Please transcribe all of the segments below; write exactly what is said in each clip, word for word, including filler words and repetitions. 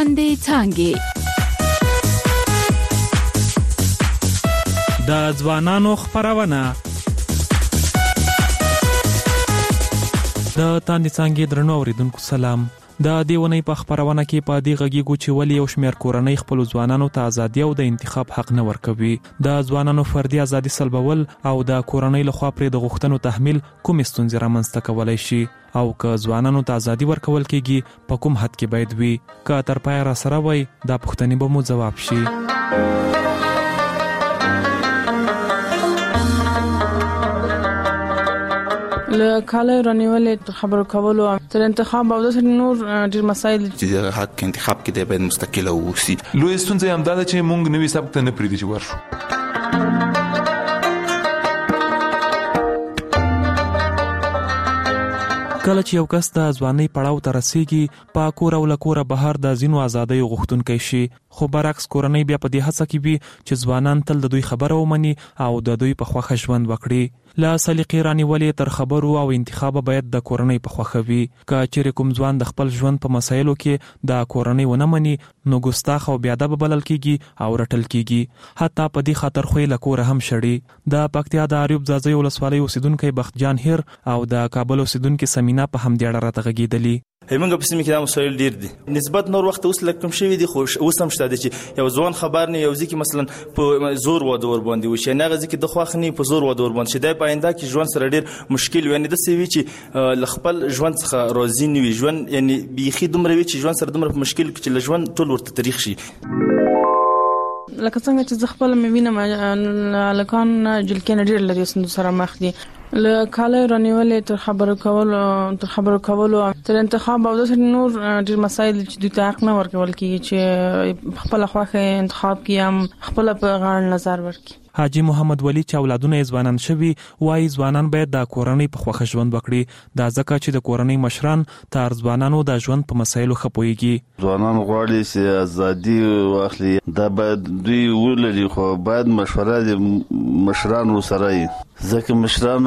لاندې څانګې. د ځوانانو خپرونه د تاندې څانګې درنو اوریدونکو سلام. د دې ونې په خپرونه کې په دې غږیږو چې ولې یو شمېر کورنۍ خپل ځوانانو ته ازادي او د انتخاب حق نه ورکوي. د ځوانانو فردي ازادي سلبول او د کورنۍ لخوا پرې د غوښتنو تحمیل کوم ستونزې رامنځته کولای شي او که ځوانانو ته ازادي ورکول کېږي په کوم حد کې باید وي. که تر پایه را سره وای دا پوښتنې به مو ځواب شي. له کاله رانیولې خبرو کولو تر انتخاب او د نور ډیر مسایل چې د حق انتخاب کې د باید مستقله اوسي. لوی ستونزه هم دا ده چې مونږ نوې سبق ته نه پریږدي چې ورشو. کله چې یو کس د ځوانۍ پړاو ته رسیږي په کور او له کوره بهر د ځینو ازادیو غوښتونکی شي، خو برعکس کورنۍ بیا په دې هڅه کې وي چې ځوانان تل د دوی خبره ومني او د دوی په خوښه ژوند وکړي. له سلیقې رانیولې تر خبرو او انتخاب باید د کورنۍ په خوښه وي. که چیرې کوم ځوان د خپل ژوند په مسایلو کې د کورنۍ ونه مني نو ګستاخ او بېادب بلل کیږي او رټل کیږي، حتی په دې خاطر خو له کوره هم شړي. د پکتیا د اریوب ځاځي ولسوالۍ اوسیدونکی بختجان هیر او د کابل اوسیدونکي سمینا په همدې اړه راته غږېدلي. همغه په سیمه کې د مسایل ډیر دي، نسبت نور وخت اوس لکه کم شوی دي، خو اوس هم شته چې یو ځوان خبر نه یو ځکه مثلا په زور واده ور باندې وشي نه غزي کې د خواخ نه په زور واده ور باندې شي، د پاینده کې ژوند سره ډیر مشکل وي. د سوي چې لخپل ژوند څخه راضي نه وي، ژوند یعنی بيخي دومره وي چې ژوند سره دومره مشکل کې چې ژوند ټول ورته تاریخ شي. لکه څنګه چې زه خپل مې وینم لکان جلکې ډیر لري سند سره مخ دي. له کاله رانیولې تر خبرو کولو تر خبرو کولو تر انتخاب او د نور ډیر مسایل چې دوی ته حق نه ورکول کیږي چې خپل خواخه انتخاب کیم خپل په غاړه نظر ورکړي. حاجی محمد ولی چې اولادونه ځوانان شوي وایي ځوانان باید د کورنۍ په خوښه ژوند وکړي، دا ځکه چې د کورنۍ مشران تر ځوانانو د ژوند په مسایلو ښه پوهیږي. ځوانان غواړي چې ازادي واخلي، دا باید دوی ولري، خو باید مشوره د مشرانو سره وي، ځکه مشران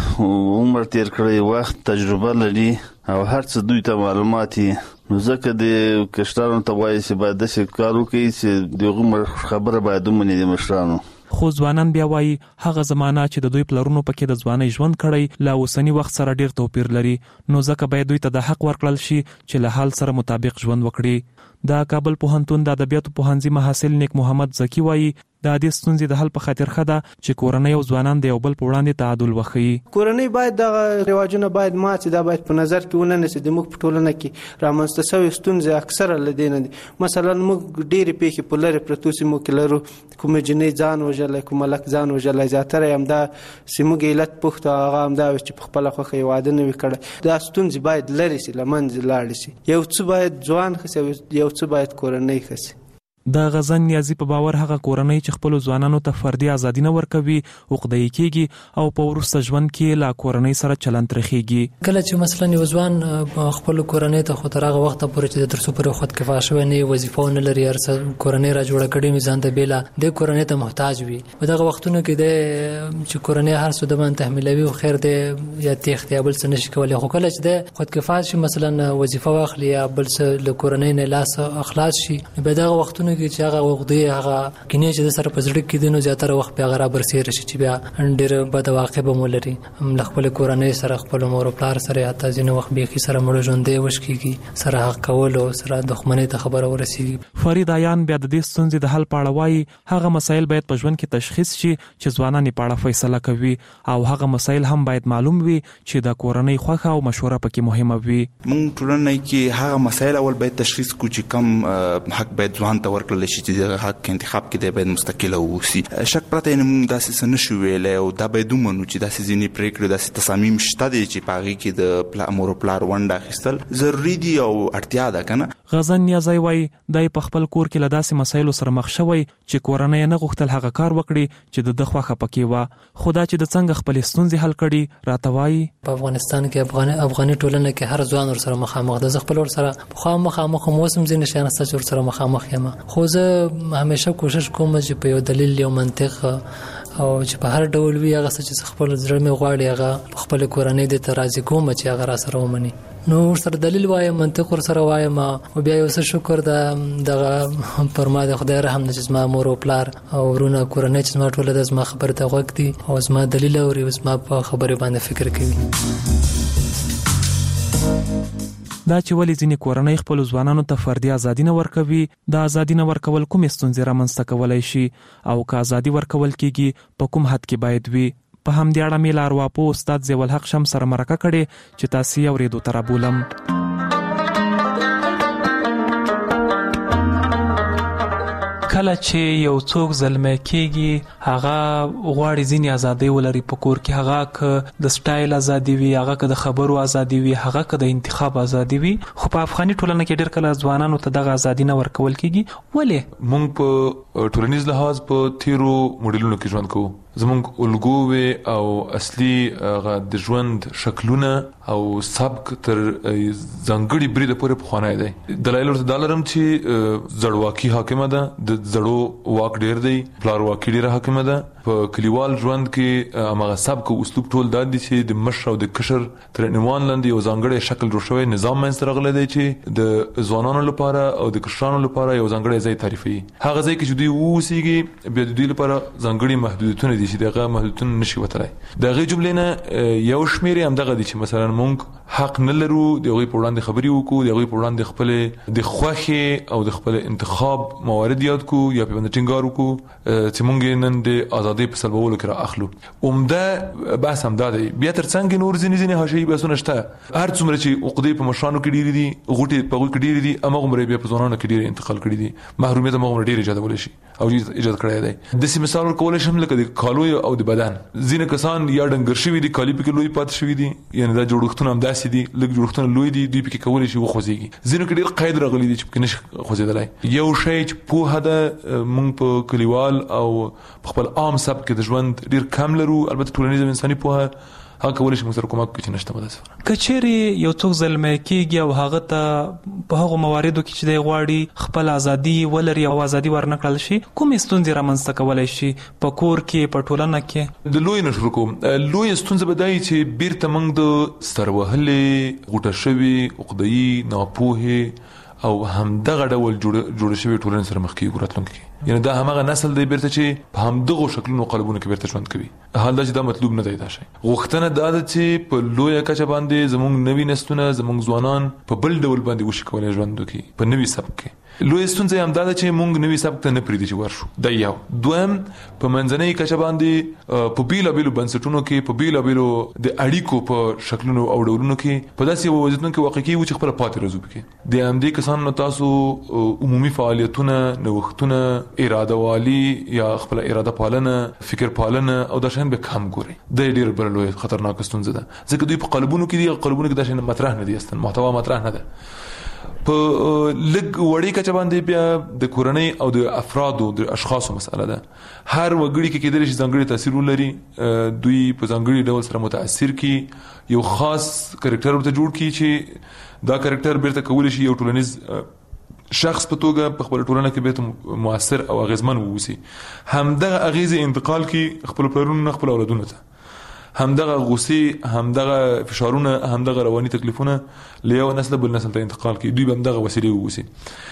عمر تیر کړی، وخت تجربه لري او هر څه دوی ته معلومات دي. نو ځکه د کشرانو ته وایي چې باید داسې کار وکړي چې دغه خبره باید ومني د مشرانو. خو ځوانان بیا وایي هغه زمانہ چې د دوی پلرونو پکې د ځوانۍ ژوند کړی له اوسنی وخت سره ډیر توپیر لري، نو ځکه باید دوی ته د حق ورکړل شي چې له حال سره مطابق ژوند وکړي. د کابل پوهنتون د ادبیاتو پوهنځي محصل نیک محمد زکی وایي د دې ستونزې د حل په خاطر خده چې کورنۍ او ځوانان د یو بل په وړاندې تعادل وښيي. کورنۍ باید د رواجونو باید ماته دا باید په نظر کې ونه نیسي. د موږ په ټولنه کې رامنځته شوې ستونزې اکثره لدینه دي. مثلا موږ ډېرې پیښې په لرې پرتو سیمو کې لرو، کوم جنې ځان وژلی، کوم ملک ځان وژلی، زیاتره یې همدا سیموږ علت پوښت هغه همدا چې په خپله خوښه یې واده نه وي کړی. دا ستونزې باید لرې سي، له منځه لاړې سي. یو څه باید ځوان ښه سي، یو څه باید کورنۍ ښه سي. د غزن نیازي په باور هغه کورنۍ چې خپل ځوانانو ته فردي ازادي نه ورکوي عقده‌ای کیږي او په وروسته ژوند کې لا کورنۍ سره چلند ترخیږي. کله چې مثلا یو ځوان خپل کورنۍ ته خو تر هغه وخت پورې چې د ترڅو پر خود کفایه شوی نه وظیفه نه لري، ارڅ کورنۍ را جوړه کړي میزان ته بیلا د کورنۍ ته محتاج وي. په دغه وختونو کې د چې کورنۍ هر څه د باندې تحمیلوي او خیر دی یا تخت یا بل څه نشي کولای. خو کله چې د خود کفایه شي مثلا وظیفه واخلي یا بل څه له کورنۍ نه لاس اخلاص شي، په دغه وختونو چې هغه وګړي هغه کینې چې د سره پزړه کې دینو زیاتره وخت به هغه برسیر شي چې بیا ډېر بد واقع به مولري خپل کورنۍ سره خپل مور او پلار سره حتی ځینې وخت به کې سره مړ ژوندې وشکيږي، سره حق کول او سره دښمنۍ ته خبره ورسیږي. فرید عیان بیا د دې ستونزې د حل په اړه وایي هغه مسایل باید په ژوند کې تشخیص شي چې ځوانان یې په اړه فیصله کوي او هغه مسایل هم باید معلوم وي چې د کورنۍ خوښه او مشوره پکې مهمه وي. موږ ټولنه کې هغه مسایل اول باید تشخیص کړو چې کم حق باید ځوان ته ورکړل شي چې د حق انتخاب کې د باید مستقله اوسي. شک پرته نه موږ داسې څه نشو ویلی او دا باید ومنو چې داسې ځینې پرېکړې داسې تصامیم شته دي چې په هغې کې د مور او پلار ونډه اخیستل ضروري دي او اړتیا ده که نه. غزن نیازی وایي دی په خپل کور کې له داسې مسایلو سره مخ شوی چې کورنۍ نه غوښتل هغه کار وکړي چې د ده خوښه پکې وه، خو دا چې د څنګه خپلې ستونزې حل کړي راته وایي په افغانستان کې افغاني افغاني ټولنه کې هر ځوان ورسره مخامخ ده. زه خپل ورسره پخوا مخامخ هم اوس هم ځینې شیان شته چې ورسره مخامخ یم، خو زه همیشه کوشش کوم چې په یو دلیل یو منطق او چې په هر ډول وي هغه څه چې خپل زړه مې غواړي هغه خپل کورنۍ د ته راضي کوم چې هغه را سره ومني. نو سره دلیل وایم منطق ور سره وایم او بیا یو څه شکر د دغه پر ما د خدای رحم نشي زما مور او پلار او ورونه کورنۍ چې زما ټول د زما خبره ته غوږ دي او زما دلیل اوري او زما په خبره باندې فکر کوي. دا چې ولې ځینې کورنۍ خپل ځوانانو ته فردي ازادي نه ورکوي، دا ازادي نه ورکول کوم ستونزې رامنځته کولای شي او که ازادي ورکول کیږي په کوم حد کې باید وي. په همدې اړه مې له ارواپوه استاد ضیاء الحق شمس سره مرکه کړې چې تاسو یې اورېدو ته رابولم. کله چې یو څوک زلمی کېږي هغه غواړي ځینې ازادۍ ولري په کور کې، هغه که د سټایل ازادي وي، هغه که د خبرو ازادي وي، هغه که د انتخاب ازادي وي. خو په افغاني ټولنه کې ډېر کله ځوانانو ته دغه ازادي نه ورکول کېږي. ولې؟ موږ په ټولنیز لحاظ په تیرو موډلونو کې ژوند کوو. زمونږ الګو او اصلي د ژوند شکلونه او سبک تر ځانګړي بریده پورې پخوانی دی. دلایل ورته دا لرم چې زړواکي حاکمه ده، د زړو واک ډیر دی، پلارواکي ډیره حاکمه ده. په کلیوال ژوند کې هغه سبک او اسلوب ټول دا دي چې د مشر او د کشر تر عنوان لاندې یو ځانګړی شکل جوړ شوی نظام منځته راغلی دی چې د ځوانانو لپاره او د کشرانو لپاره یو ځانګړی ځای تعریفوي. هغه ځای کې چې دوی اوسېږي بیا د دوی لپاره ځانګړي محدودیتونه دي چې دغه محدودیتونه نشي وتلی. د هغې جملې نه یو شمېر یې همدغه دي چې مثلا موږ حق نه لرو د هغوی په وړاندې خبرې وکړو، د هغوی په وړاندې خپلې د خوښې او د خپل انتخاب موارد یاد کړو یا پرې باندې ټینګار وکړو چې موږ نن د ازادۍ په سلبولو کې را اخلو. عمده بحث همدا دی. بیا تر څنګ نور ځینې ځینې حاشیهي بحثونه شته. هر څومره چې عقدې په مشرانو کې ډېرې دي، غوټې په هغوی کې ډېرې دي، هماغومره بیا په ځوانانو کې ډېرې انتقال کړي دي. محرومیت هماغومره ډېر ایجادولی شي او ایجاد کړی دی. داسې مثال ورکولی شم لکه د کالو او د بدن. ځینې کسان یا ډنګر شوي دي، کالي پکې لوی پاتې شوي دي، یعنې دا جوړښتونه همداسې دي، لږ جوړښتونه لوی دي، دوی پکې کولی شي وخوځېږي. ځینو کې ډېر قید راغلی دی چې پکې نشي خوځېدلی. یو شی چې پوهه ده موږ په کلیوال او په خپل عام سبک کې د ژوند ډېر کم لرو. البته ټولنیز انساني پوهه هغه کولی شي موږ سره کومک وکړي چې نشته مدرسه. که چیرې یو څوک زلمی کېږي او هغه ته په هغو مواردو کې چې دی غواړي خپل ازادي ولري او ازادي ورنکړل شي، کومې ستونزې رامنځته کولی شي په کور کې، په ټولنه کې؟ د لوی نه شروع کوم. لوی ستونزه به دا وي چې بیرته موږ د سروهلې، غوټه شوې، عقده‌يي، ناپوهې او همدغه ډول جوړ شوی ټولنې سره مخ کېږو راتلونکي کې. یعنې دا همغه نسل دی بیرته چې په همدغو شکلونو قالبونو کې بیرته ژوند کوي. حال دا چې دا مطلوب نه دی. دا شی غوښتنه دا ده چې په لویه کچه باندې زموږ نوي نسلونه، زموږ ځوانان په بل ډول باندې وشي کولی ژوند وکړي په نوي سبک کې. لویه ستونزه هم دا ده چې موږ نوي سبک ته نه پرېږدي چې ورشو. دا یو. دویم، په منځنۍ کچه باندې په بیلابیلو بنسټونو کې، په بیلابیلو د اړیکو په شکلونو او ډولونو کې په داسې یو وضعیتونو کې واقع کېږو چې خپله پاتې راځو پکې. د همدې کسانو تاسو عمومي فعالیتونه، نوښتونه، اراده والی یا خپل اراده پالنه، فکر پالنه او دا شیان به کم ګوري. دا ډېر بله لویه خطرناکه ستونزه ده، ځکه دوی په قالبونو کې دي. قالبونو کې دا شیان مطرح نه دي، اصلا محتوا مطرح نه ده. په لږ وړې کچه باندې بیا د کورنۍ او د افرادو د اشخاصو مسئله ده. هر وګړي کې کېدلی شي ځانګړي تاثیر ولري، دوی په ځانګړي ډول سره متاثر کی، یو خاص کرکټر ورته جوړ کی چې دا کرکټر بیرته کولی شي یو ټولنیز شخص په توګه په خپل ټولنه کې بیرته مؤثر او اغیزمن ووسی. همدغه اغیزې انتقال کی خپل پلرونو، خپل اولادونو ته. همدغه غصې، همدغه فشارونه، همدغه رواني تکلیفونه له یو نسل بل نسل ته انتقال کی. دوی به همدغه وسیلې ووسی.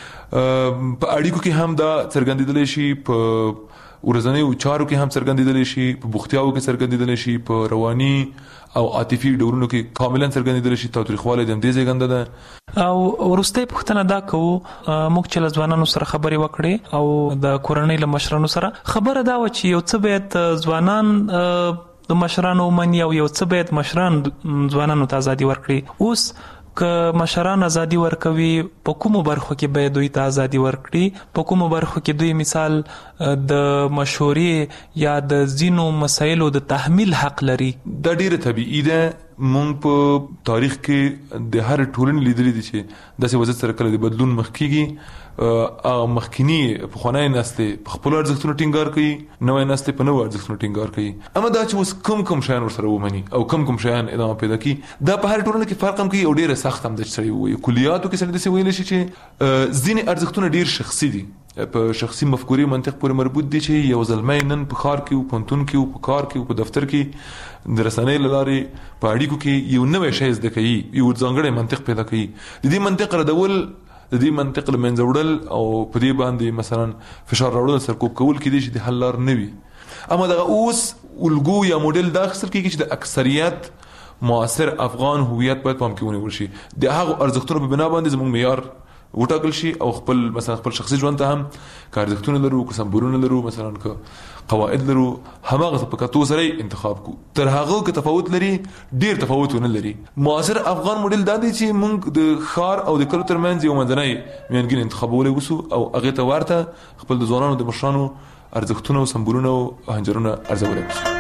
په اړیکو کې هم دا څرګندېدلی شي، په ورځنیو چارو کې هم څرګندېدلی شي، په بوختیاوو کې څرګندېدلی شي، په رواني او عاطفي ډولونو کې کاملا څرګندېدلی شي. تاوتریخوالی د همدې زېږنده ده. او وروستۍ پوښتنه دا کوو، موږ چې له ځوانانو سره خبرې وکړې او د کورنۍ له مشرانو سره، خبره دا وه چې یو څه باید ځوانان د مشرانو ومني او یو څه باید مشران ځوانانو ته ازادي ورکړي. اوس که مشران ازادي ورکوي، په کومو برخو کې باید دوی ته ازادي ورکړي؟ په کومو برخو کې دوی مثال د مشورې یا د ځینو مسایلو د تحمیل حق لري؟ دا ډیره طبیعي ده. مونږ په تاریخ کې د هر ټولنې لیدلي دي چې داسې وضعیت سره کله د بدلون مخ کېږي. مخکینی پخوانی نسل په خپل ارزښتونو ټینګار کوي، نوې نسل په نوو ارزښتونو ټینګار کوي. اما دا چې اوس کوم کوم شیان ورسره ومني او کوم کوم شیان ادامه پیدا کوي، دا په هر ټولنه کې فرق هم کوي او ډیره سخت هم د سړي وي. کلیاتو کې سړي داسې ویلی شي چې ځینې ارزښتونه ډیر شخصي دي، په شخصي مفکورې منطق پورې مربوط دي چې یو ځلمې نن په ښار کې او پونتون کې او په کار کې او په دفتر کې د رسنۍ له لارې په اړیکو کې یو نوې شی زده کوي، یو ځانګړی منطق پیدا کوي. د دې منطق ردول، د دې منطق له منځه وړل او په دې باندې مثلا فشار راوړل سرکوب کول کې دي چې د حل لار نه وي. اما دغه اوس الګو یا موډل دا اخیستل کېږي چې د اکثریت معاصر افغان هویت باید پام کې ونیول شي، د هغو ارزښتونو په بنا باندې زموږ معیار وټاکل شي او خپل مثلا خپل شخصي ژوند ته هم که ارزښتونه لرو، که سمبولونه لرو، مثلا که قواعد لرو، هماغه په کتو سره انتخاب کو. تر هغه که تفاوت لري ډیر تفاوت ونه لري. معاصر افغان موډل دا دی چې موږ د ښار او د کلو ترمنځ یو منځنی میانګین انتخابولای وسو او هغه ته ورته خپل د ځوانانو د مشرانو ارزښتونه او سمبولونه او هنجرونه ارزولای وسو.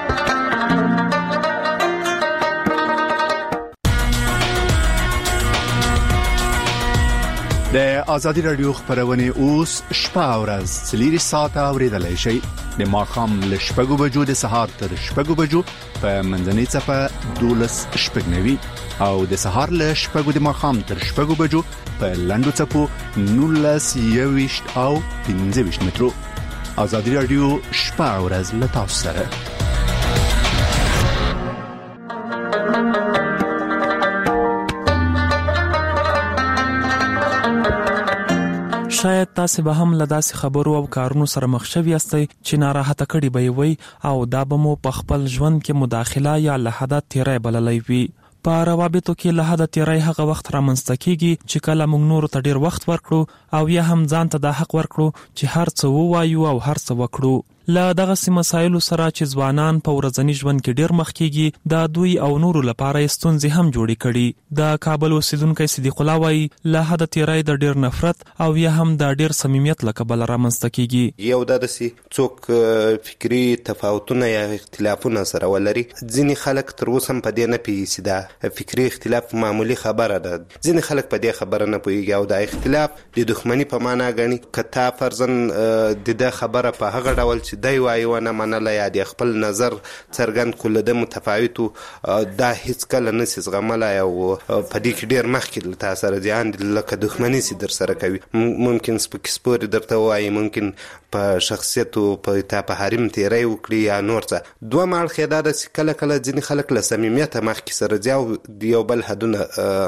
د ازادي رادیو خبرونه اوس شپه او ورځ څلور ساعته اوریدلای شئ. د ماښام له شپږو بجو د سهار تر شپږو بجو په منځنۍ څپه دولس شپږ نوي او د سهار له شپږو د ماښام تر شپږو بجو په لنډو څپو نولس یويشت او پنځه ویشت مترو. ازادي رادیو شپه او ورځ له تاسو سره. شاید تاسو به هم لداسې خبرو او کارونو سره مخ شوي یاستئ چې ناراحته کړي به وي او دا به مو په خپل ژوند کې مداخله یا له حده تیری بللی وي. په روابطو کې له حده تیری هغه وخت رامنځته کیږي چې کله موږ نورو ته ډیر وخت ورکړو او یا هم ځان ته دا حق ورکړو چې هر څه ووایو او هر څه وکړو. له دغه مسایلو سره چې ځوانان په ورځني ژوند کې ډیر مخ کیږي، دا دوی او نورو لپاره ستونزې هم جوړې کړي. د کابل اوسیدونکو صدیق الله وایي له حده تیری د ډیر نفرت او یا هم د ډیر صمیمیت له کبله رامنځته کیږي. یو د داسې څوک فکری تفاوتونه یا اختلافونه سره ولري، ځینې خلک تر اوسه هم په دې نه پوهېږي دا فکری اختلاف معمولی خبره ده. ځینې خلک په دې خبره نه پوهېږي او دا اختلاف د دښمنۍ په معنا ګڼي. که تا فرضاً د ده خبره په هغه ډول چې دی وایي ونه منله یا د خپل نظر څرګند کړو له ده متفاوت دا هیڅ کله نسي زغملی او په دې کې ډېر مخکې له تا سره زیان لکه دښمني سي در سره کوي. ممکن سپکې سپورې درته ووایي، ممکن په شخصیت او په تا په حریم تیری وکړي یا نور څه. دوه اړخ یې دا ده چې کله کله ځینې خلک له صمیمیته مخکې سره ځي او د یو بل حدونه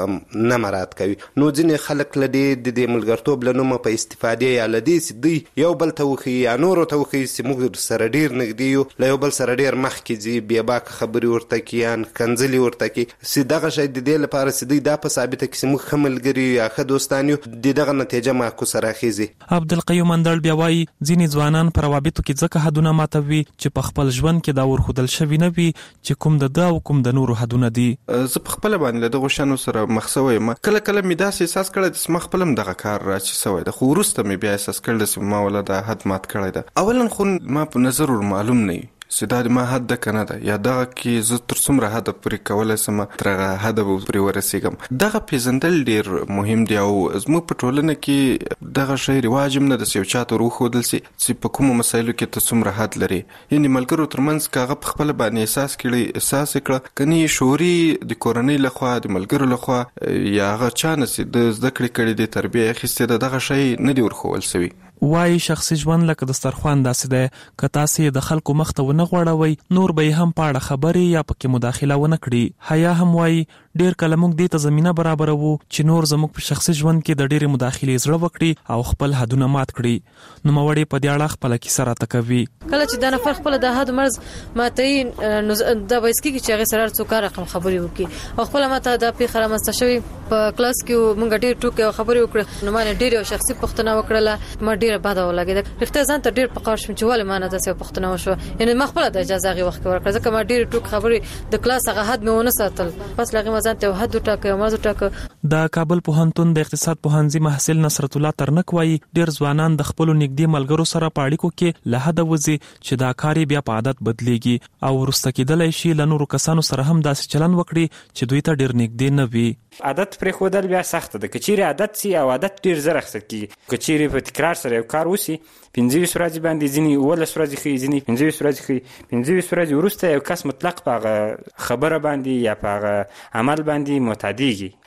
نه مراعات کوي. نو ځینې خلک له دې د دې ملګرتوب له نومه په استفادې یا له دې چې دوی یو بل ته وښیي یا نورو ته وښیي چې موږ سره ډیر نږدې یو، له یو بل سره ډیر مخکې ځي، بې باکه خبرې ورته کوي یا کنځلې ورته کوي. چې دغه شی د دې لپاره چې دوی دا په ثابته کړي چې موږ ښه ملګري یا ښه دوستان یو، د دغه نتیجه معکوسه راخیږي. عبدالقیوم اندړ بیا وایي ځینې ځوانان په روابطو کې ځکه حدونه ماتوي چې په خپل ژوند کې دا ورښودل شوي نه وي چې کوم د ده او کوم د نورو حدونه دي. زه په خپله باندې له دغو شیانو سره مخ شوی یم. کله کله مې داسې احساس کړی چې ما خپله هم دغه کار راچې شوی ده، خو وروسته مې بیا احساس کړی چې ما ولا دا حد مات کړی ده. اولا خو ما په نظر ور معلوم نه وي چې دا د ما حد ده که نه ده، یا دغه کې زه تر څومره حده پورې کولی شم تر هغه حده به پورې ورسېږم. دغه پېژندل ډېر مهم دی او زموږ په ټولنه کې دغه شی رواج هم نه ده چې یو چا ته ور وښودل شي چې په کومو مسایلو کې ته څومره حد لري. یعنې ملګرو ترمنځ که هغه په خپله باندې احساس کړي احساس یې کړه، که نه یې شعوري د کورنۍ لخوا د ملګرو لخوا یا هغه چا نه چې د زده کړې کړي دي تربیه یې اخیستې ده، دغه شی نه دی ورښول شوي. وایي شخصي ژوند لکه دسترخوان داسې دی، که تاسې د خلکو مخ ته ونه غوړوئ نور به یې هم په اړه خبرې یا پکې مداخله ونه کړي. حیا هم وایي ډیر کله موږ دې ته زمینه برابروو چې نور زموږ په شخصي ژوند کې د ډېرې مداخلې زړه وکړي او خپل حدونه مات کړي. نوموړې په دې اړه خپله کیسه راته کوي. کله چې دا نفر خپله د حد مرز ماتوي نو دا باعث کېږي چې هغې سره هر څوک رقم خبرې وکړي او خپله ماته دا پیښه رامنځته شوې په کلاس کې موږ ډېر ټوکې او خبرې وکړې نو ما نه ډېرې یو شخصي پوښتنه وکړله، ما ډېره بده ولګېده. رښتیا ځان ته ډېر په قهر شوم چې ولې ما نه داسې یوه پوښتنه وشوه. یعنې ما خپله د اجازه هغې وخت کې ورکړه ځکه ما ډېرې ټوکې خبرې د کلاس هغه حد مې ونه ساتل. پس له هغې ما ځان ته یو حد وټاکه، یو مرز وټاکه. د کابل پوهنتون د اقتصاد پوهنځي محصل نصرت الله ترنک وایي ډېر ځوانان د خپلو نږدې ملګرو سره په اړیکو کې له حده وځي چې دا کار یې بیا په عادت بدلیږي او وروسته کېدلی شي له نورو کسانو سره هم داسې چلند وکړي چې دوی ته ډېر نږدې نه وي. عادت پرېښودل بیا سخته ده. که چیرې عادت سي او عادت ډېر زر اخیستل کېږي، که چیرې په تکرار سره یو کار وسي پنځه ویشت ورځې باندې ځینې اوولس ورځې ښیي، ځینې پنځه ویشت ورځې ښیي. پنځه ویشت ورځې وروسته یو کس مطلق په هغه خبره باندې یا په هغه عمل باندې معتادېږي. نو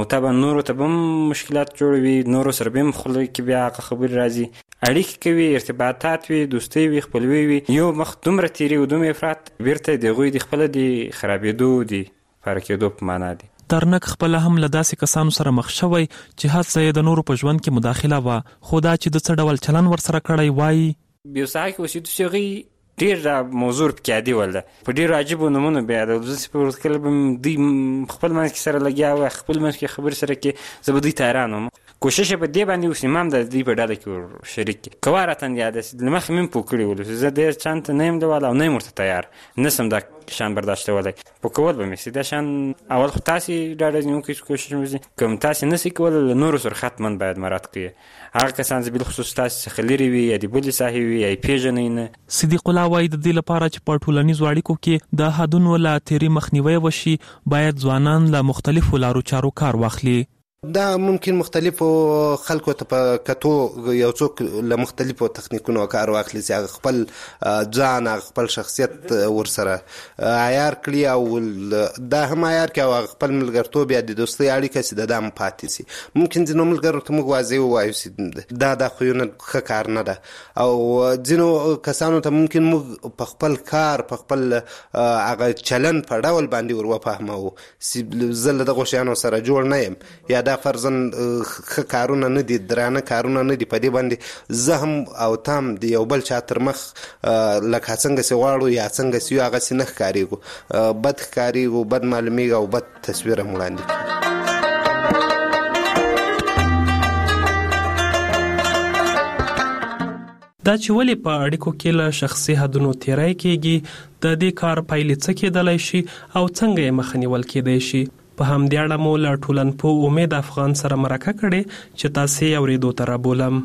طبعا نورو ته هم مشکلات جوړوي، نورو سره به هم خوله کې بیا خبرې راځي، اړیکې کوي، ارتباطات وي، دوستۍ وي، خپلوي وي، یو مخ دومره تیری و دومره افراط بیرته د هغوی د خپله د خرابېدو د پاره کېدو په معنا دی. ترنک خپله هم له داسې کسانو سره مخ شوی چې هڅه یې د نورو په ژوند کې مداخله وه، خو دا چې د څه ډول چلن ورسره کړی وایي یو ساحه کې اوسېدو چې هغوی ډېر موضوع پکې عادي ول ده، په ډېرو عجیبو نومونو بیا د زه په ورځ کله به دوی خپل منځ کې سره لګیا وه، خپل منځ کې خبرې سره کې زه به دوی ته حیران وم. کوشش یې په دې باندې اوس امام د دوی په ډله کې ور شریک کړي، که وارتن یاده سي له مخکې مې هم پوه کړي ول، زه ډېر چند ته نه یم لیواله او نه یم ورته تیار، نه سم دا شان برداشتولی، پوه کول به مې سي دا شان. اول خو تاسې ډاډه نیونکی کوشش وکړئ، که هم تاسې نه سئ کولی له نورو سره حتما باید مراعات کړئ. هغه کسان چې بالخصوص تاسې څخه لرې وي یا د بلې ساحې وي یا یې پېژنئ نه. صدیق الله وایي د دې لپاره چې په ټولنیزو اړیکو کې د حدونو له تېري مخنیوی وشي، باید ځوانان له مختلفو لارو چارو کار واخلي. دا ممکن مختلفو خلکو ته په کتو یو څوک له مختلفو تخنیکونو کار واخلي چې هغه خپل ځان هغه خپل شخصیت ورسره عیار کړي او دا هم عیار کړي او خپل ملګرتوب یا د دوستۍ اړیکه چې د دا هم پاتې سي. ممکن ځینو ملګرو ته موږ واضح ووایو چې دا دا خویونه ښه کار نه ده، او ځینو کسانو ته ممکن موږ په خپل کار په خپل هغه چلن په ډول باندې ور وفهمو چې زه له دغو شیانو سره جوړ نه یم یا دا فرضاً ښه کارونه نه دي، درانه کارونه نه دي، په دې باندې زه هم او تام د یو بل چا تر مخ لکه څنګه چې غواړو یا څنګه چې یو هغسې نه ښکارېږو، بد ښکارېږو، بد معلومېږو او بد تصویر هم وړاندې کړي. دا چې ولې په اړیکو کې له شخصي حدونو تیری کېږي، د دې کار پایلې څه کېدلی شي او څنګه یې مخه نیول کېدی شي، په همدې اړه مو له ټولنپوه امید افغان سره مرکه کړې چې تاسې یې اورېدو ته رابولم.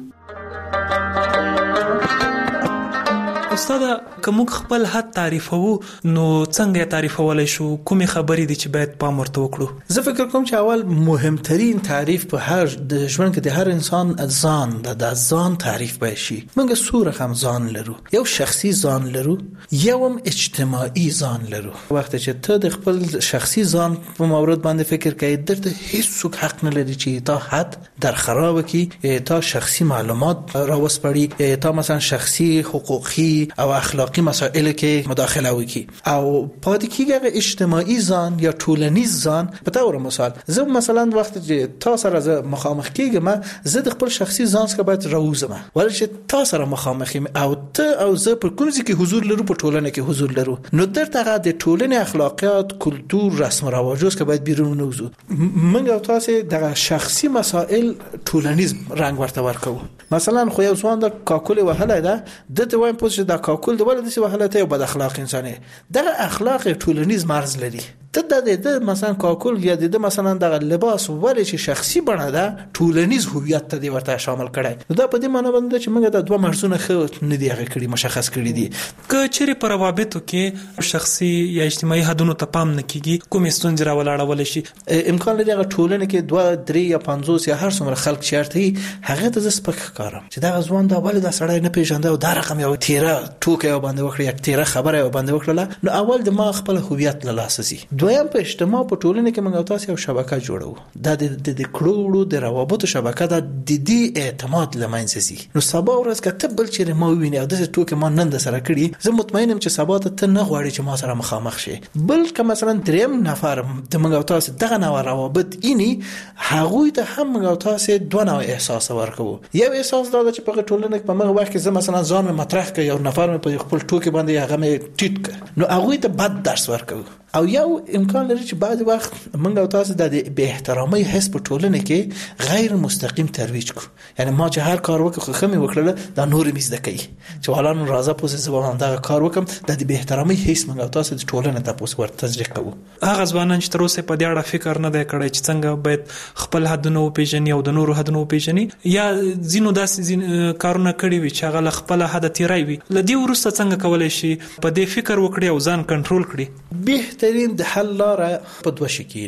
استاده، که موږ خپل حد تعریفو نو څنګه یې تعریفولی شو؟ کومې خبرې دي چې باید پام ورته وکړو؟ زه فکر کوم چې اول مهمترین تعریف په هر د ژوند کې د هر انسان ځان د د ځان تعریف باید شي. موږ څو رقم ځان لرو، یو شخصي ځان لرو، یو هم اجتماعي ځان لرو. وخت چې ته د خپل شخصي ځان په مورد باندې فکر کوي، درته هیڅوک حق نه لري چې تا حد در خراب کړي، تا شخصي معلومات راوسپړي، تا مثلا شخصي حقوقي او اخلاقی مسائل کې مداخله وکړي. او پاتې کېږي هغه اجتماعي ځان یا ټولنیز ځان. په تور مثال زه مثلا وخت چې تا سره زه مخامخ کېږم، زه د خپل شخصي ځان څخه باید راوځم، ولې چې تا سره مخامخ یم او ته او زه په کوم ځای کې حضور لرو، په ټولنه کې حضور لرو، نو درته هغه د ټولنې اخلاقیات، کلتور، رسم و رواجو څخه باید بیرون نوځو. موږ او تاسو دغه شخصي مسائل ټولنیز رنګ ورته ورکو. مثلا خو یو ځوان د کاکل وهله ده، دته وایم پوه د کاکل د ولې د وهله ته بد اخلاق انسان دی، دغه اخلاق ټولنیز مرز لري. ته د د مثلا کاکل یا د مثلا دغه لباس ولې چې شخصي بڼه ده، ټولنیز هویت ته دی ورته شامل کړي. دا په دې معنی باندې چې موږ د دوه مرزونه خو نه دی هغه کړي مشخص کړي دي. که چیرې په روابطو کې شخصي یا اجتماعي حدونو ته پام نه کیږي، کومې ستونزې راولاړولی شي؟ امکان لري هغه ټولنه کې دوه درې یا پنځوس یا هر څومره خلک چیرته هغه ته سپک ښکارم چې دا ځوان دا ولې دا سړی نه پیژنده او دا رقم یو تیره ټوکه باندې وکړي، یک تیره خبره باندې وکړه، نو اول د ما خپل هویت له لاسه سي. دویم په اجتماع په ټولنه کې موږ تاسو یو شبکه جوړو، دا د د کړوړو د روابطو شبکه ده، د دې اعتماد لمنځه سي. نو سبا ورځ که ته بل چیرې ما ویني او د ټوکه ما نن د سره کړي، زه مطمئنم چې سبا ته نه غواړي چې ما سره مخامخ شي. بل که مثلا دریم نفر د موږ تاسو دغه نوع روابط اینی هغوی ته هم موږ تاسو دوه نوع احساس ورکو. یو احساس دا چې په ټولنه کې په موږ وخت کې زه مثلا ځان مطرح کوي، یو نفر په خپل ټوکې باندې هغه مې ټیټ کړ، نو هغه ته بد درس ورکو. او یو امکان لري چې بعض وخت موږ او تاسو د بے احترامۍ حس په ټولنه کې غیر مستقیم ترویج کو، یعنی ما چې هر کار وکړم خو مې وکړل دا نور مې زده کوي چې ولان راځه پوسه زبان دا کار وکم، د بے احترامۍ حس موږ او تاسو د ټولنه تاسو ور تزریق کوو. هغه ځوانان چې تر اوسه په دې اړه فکر نه دی کړی چې څنګه باید خپل حدونه وپیژني او د نورو حدونه وپیژني، یا زینو داسې کارونه کړي وي چې هغه ل خپل حد تیری وي، لدی ورسته څنګه کولای شي په دې فکر وکړي او ځان کنټرول کړي؟ بهترین د حل لاره په دوه شي کې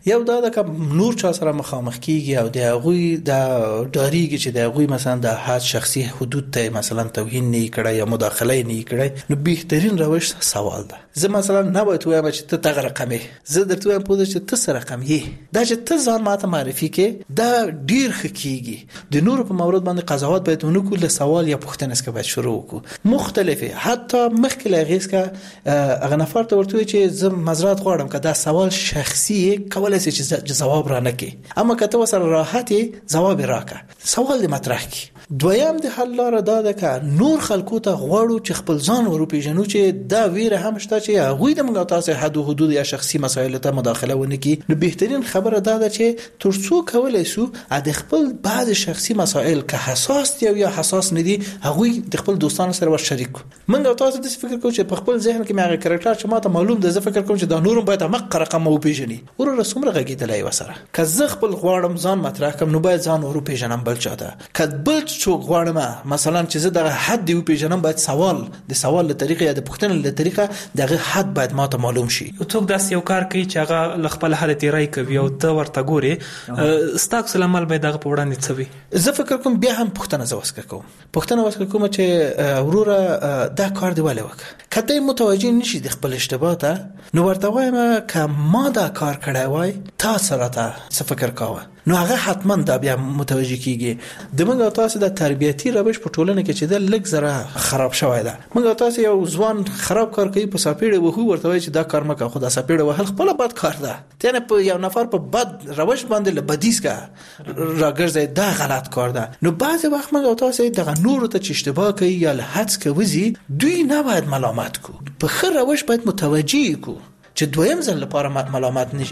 یو دا د نور چا سره مخامخ کیږي او د هغوی د ډاریږي چې د هغوی مثلا د حد شخصي حدود ته مثلا توهین نه کړي یا مداخله نه کړي، نو بهترین روش سوال ده. زه مثلا نه باید وایم چې ته تغه رقمه، زه درته وایم پوه چې ته سره رقم یې، دا چې ته ځان ماته معرفي کې دا ډیر خکېږي. د نور په مورد باندې قضاوت باید ونکو، له سوال یا پوښتنه څخه باید شروع وکړو مختلفه، حتی مخکې لغیس کا هغه نفر ته ورته چې زه مزرات غواړم که دا سوال شخصي کولای شي چې جواب را نکي، اما که ته سره راحت جواب راکا، سوال دې مطرح کی. دویم د حل لار دا ده که نور خلکو ته غواړو چې خپل ځان وروپیژنو چې دا ویره هم شته چې هغوی د موږ تاسو حد او حدود یا شخصي مسایلو ته مداخله ونه کړي. نو بهترین خبره دا ده چې ترڅو کولای شو د خپل بعض شخصي مسایل که حساس دي یا حساس نه دي هغوی د خپل دوستانو سره ور شریک کړو. موږ تاسو د فکر کوو چې په خپل ذهن کې مې هغه کریکټر چې ماته معلوم ده، زه فکر کوم چې دا نورم باید مق رقم او پیژني ورو رسوم رغېدلای وسره. که زه خپل غواړم ځان مطرح کوم نو باید ځان ورو پیژنم بل چاته. که بل څوک غواړم مثلا چې زه دغه حد دی پیژنم، باید سوال د سوال له طریقې یا د پوښتنې له طریقې دغه حد باید ماته معلوم شي. څوک داس یو کار کوي چې هغه ل خپل حد تیرای کوي او ته ورته ګوري، ستاسو سلامل به دغه په وړاندې څه وي؟ زه فکر کوم بیا هم پوښتنه زوسکه کوم پوښتنه واسکه کوم چې وروره دا کار دی ولې وکړه. کته متوجه نشي د خپل اشتباه ته نو ورته وایم که ما دا کار کړی وای تاسو راته څه فکر کاوه، نو هغه حتما دا بیا متوجه کیږي. د موږ تاسو د تربیتی روش په ټولنه کې چې د لږ زره خراب شوی ده. موږ تاسو یو ځوان خراب کار کوي په ساپیړه وهو ورته وایي چې دا کار مکه، خو دا ساپیړه وهل خپل بد کار ده. تنه په یو نفر په بد روش باندې لبدیس کا راګرځي، دا غلط کار ده. نو بعض وخت موږ تاسو دغه نور ته چې اشتباه کوي یا له حد کوي دوی نه باید ملامت کو، په خیر روش باید متوجه کو چې دویم ځل لپاره ملامت نشي.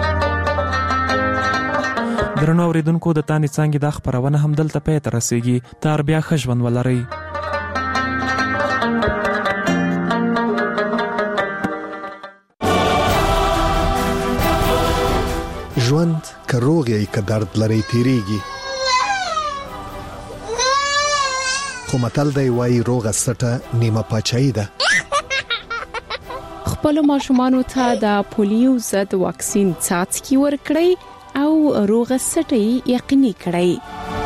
درنو اوریدونکو د تانی څنګه د خبرونه هم دلته پې تر رسیدي. تر بیا خښون ولري. ژوند کروغي که درد لري تیریږي، خو متل دی وای روغه سټه نیمه پاچاهي ده. خپل ماشومانو ته د پولیو ضد واکسین څاڅکي ورکړئ او روغه سټه یقیني کړئ.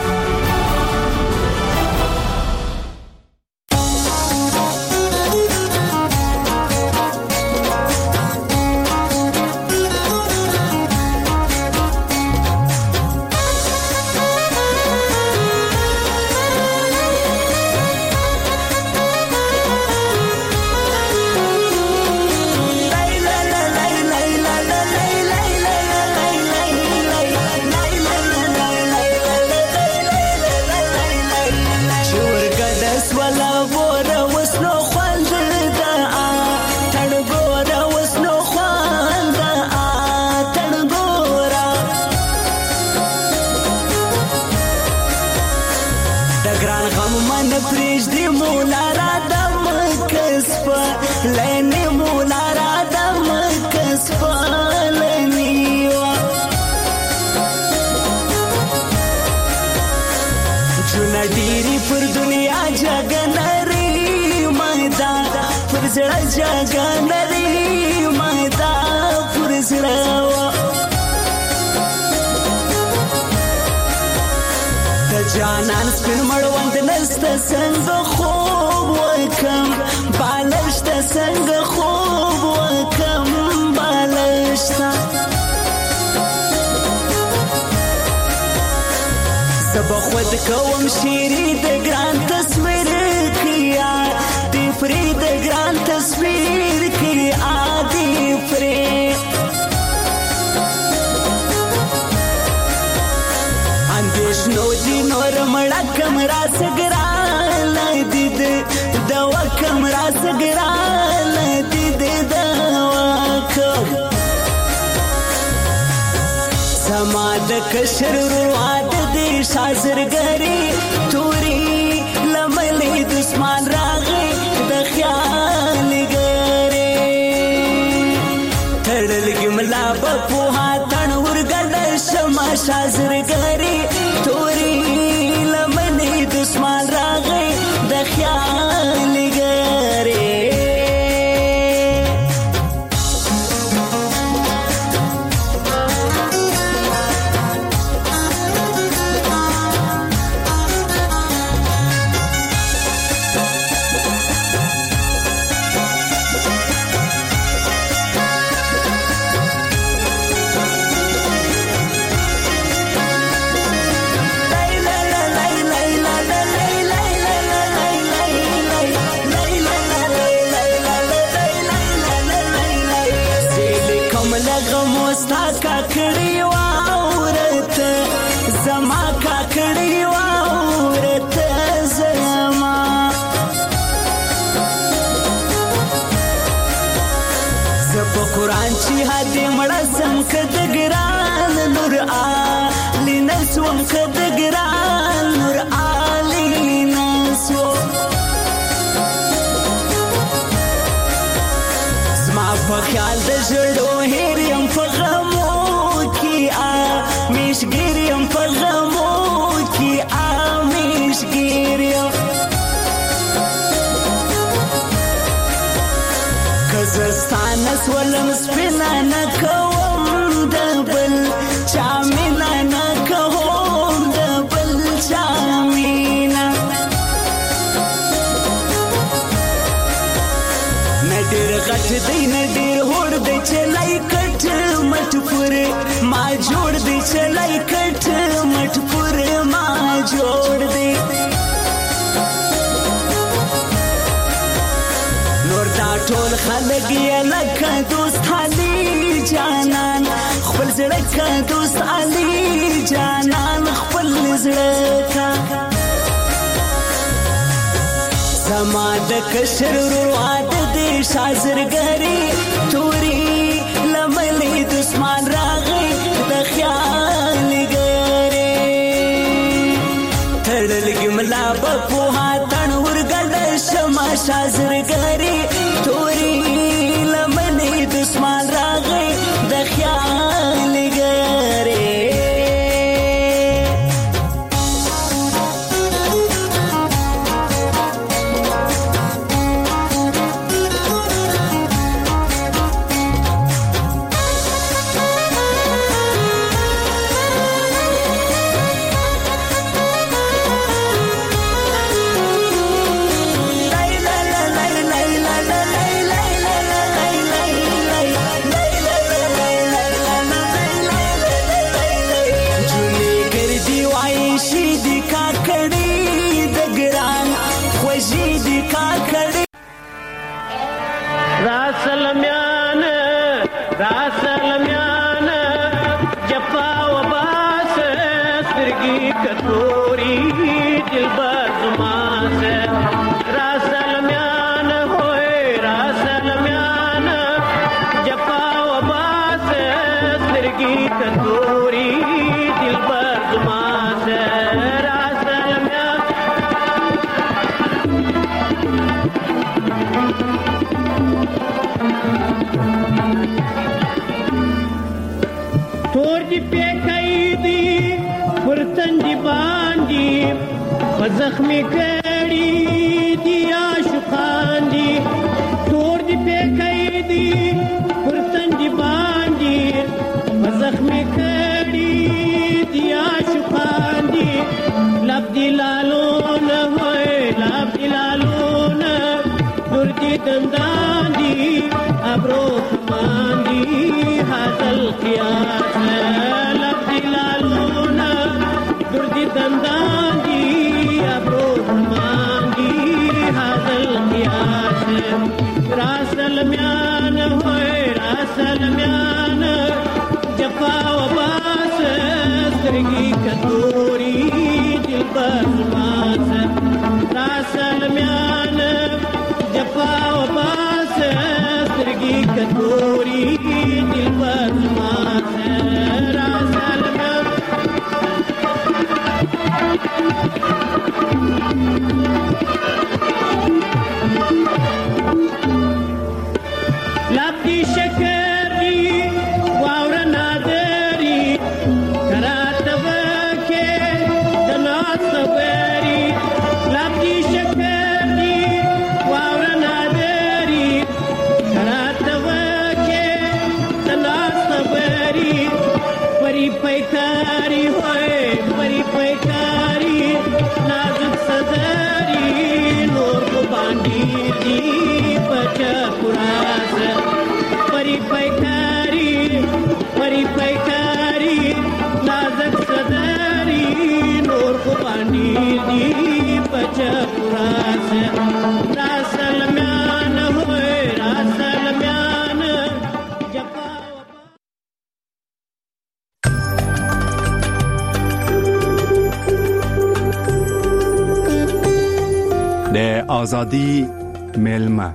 جانان سپین مړوند نسته څنګه خوب وکم بالشت څنګه خوب وکم بالشت سبا خود کوم شيري د ګران تصویر کیا دی فری د ګران تصویر کیا دی فری اندیش نو دی نور مړه کمرا سګرا لدید دوا کمرا سګرا لدید دوا کم سما د کشر رواد دی شازرګری توري لملې دشمن راغی د خیال ګری تړلګ ملا په هاتن ورګل شما شازرګری توري لمنې دشمن راغی د خیال ګری موستا کاکړی واورته زما کاکړی واورته زما زپ قرآن چې هدي مړه سم کد ګران نور علی نسوم کد ګران نور علی نسو زما په خیال د ژړو هېریم په غمو کې میشګیریم په غمو کې میشګیریم کزستانه سولم سپینه نه کوم د بل چا مینه نه کوم د بل چا مینه نه ډېر غټ دی نه ډېر هوړ دی چې لای کټ مټ پورې ما جوړ دی چې لای کټ مټ پورې ما جوړ دی دا ټول خلک یې لکه دوست علي جانان خپل زړه کا دوست علي جانان خپل زړه کا زما د کشر رواد دې شازرګری توري لملې دشمن راغی د خیال ګره تړلګي ملا په هاتن ورګل شمع شازرګری توري لمنې دشمن راغی د خیال ګره راسلمیان راسلمیان جفا و باس سترګي کتوري دلبر زما سے راسلمیان ہوئے راسلمیان جفا و باس سترګي کتوري دلبر زما سے راسلمیان تور دی پیکای دی پرتن دی باندی زخمی کړي دی عاشقان دی تور دی پیکای دی پرتن دی باندی زخمی کړي دی عاشقان دی لب دی لالو نه وای لب دی لالو نه تور دی دندان دی ابرو کمان دی حاصل قیاس لب دی لالونا دردی دندان دی ابرو کمان دی حاصل قیاس راسلمیان ہوئے راسلمیان جفا و باس سترگی کتوری دل برماس راسلمیان جفا و باس سترگی کتوری دل برماس راسلمیان لب دی شکر دی واور نادری کرات وکے دنات سویری لب دی شکر دی واور نادری کرات وکے دنات سویری پری پیکاری ہوئے پری پیکاری نازک صدری نور کو باندی دی بچا پراس پری پیکاری پری پیکاری نازک صدری نور کو باندی دی بچا پراس راسلمیان ہوئے راسلمیان ازادي میلمه.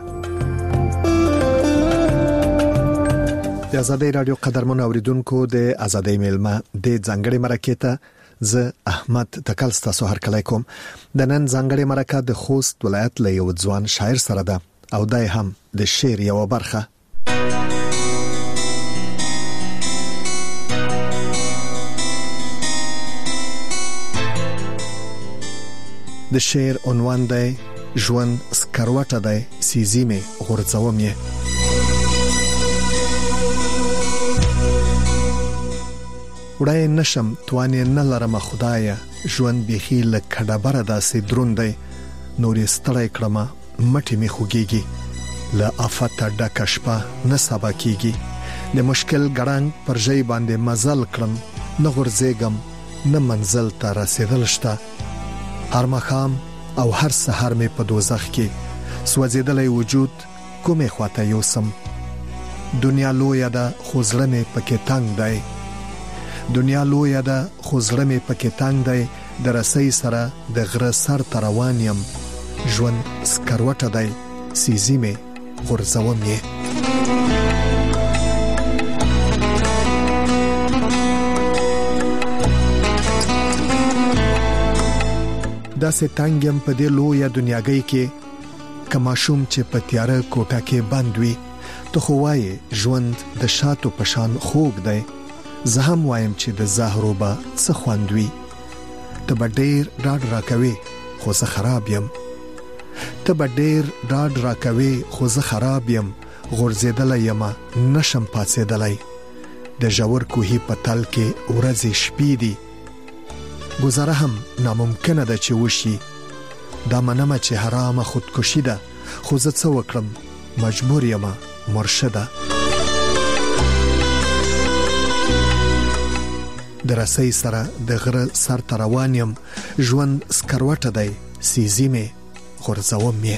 د ازادي رادیو قدرمن اوریدونکو د ازادي میلمه د ځنګړې مرکې ته ز احمد تکل ستاسو هر کله کوم. د نن ځنګړې مرکه د خوست ولایت له یو ځوان شاعر سره ده او دای هم د شعر یو برخه. د شعر عنوان دی ژوند سکروټه دی سیزی می غورځوم یې. وړای نشم توانې نه لرم خدایا ژوند بيخي لکه ډبره داسې دروند دی نورې ستړی کړم مټې می خوږيږي له افت ډکه شپه نه سبا کیږي د مشکل ګړنګ پر ځای باندې مزل کړم نه غورځېږم نه منزل ته رسیدل شته. هر مخام او هر سحر می په دوزخ کې سوځیدلې وجود کومه خواته یوسم. دنیا لویه ده خو زړه می پکې تنگ دی. دنیا لویه ده خو زړه می پکې تنگ دی د رسۍ سره د غره سر تروان یم ژوند سکروټه دی سیزی می غورځوم یې. دا سه تنگم په دې لویه دنیاګۍ کې کماشوم چې په تیاره کوټه کې بند وي ته خو وایې ژوند د شاتو پشان خوږ دی. زه هم وایم چې د زهرو به څه خوند وي. ته به ډېر ډاډ راکوي خو زه خراب یم. ته به ډېر ډاډ راکوي خو زه خراب یم. غورځېدلی یم نشم پاڅېدلی د ژور کوهي په تل کې ورځې شپې دي. گذاره هم ناممکنه ده چې وشي. دا منمه چې حرامه خودکشي ده خو زه څه وکړم مجبور یم مرشده. د رسۍ سره د غره سر ته روان یم ژوند سکروټه دی سیزی می غورځوم یې.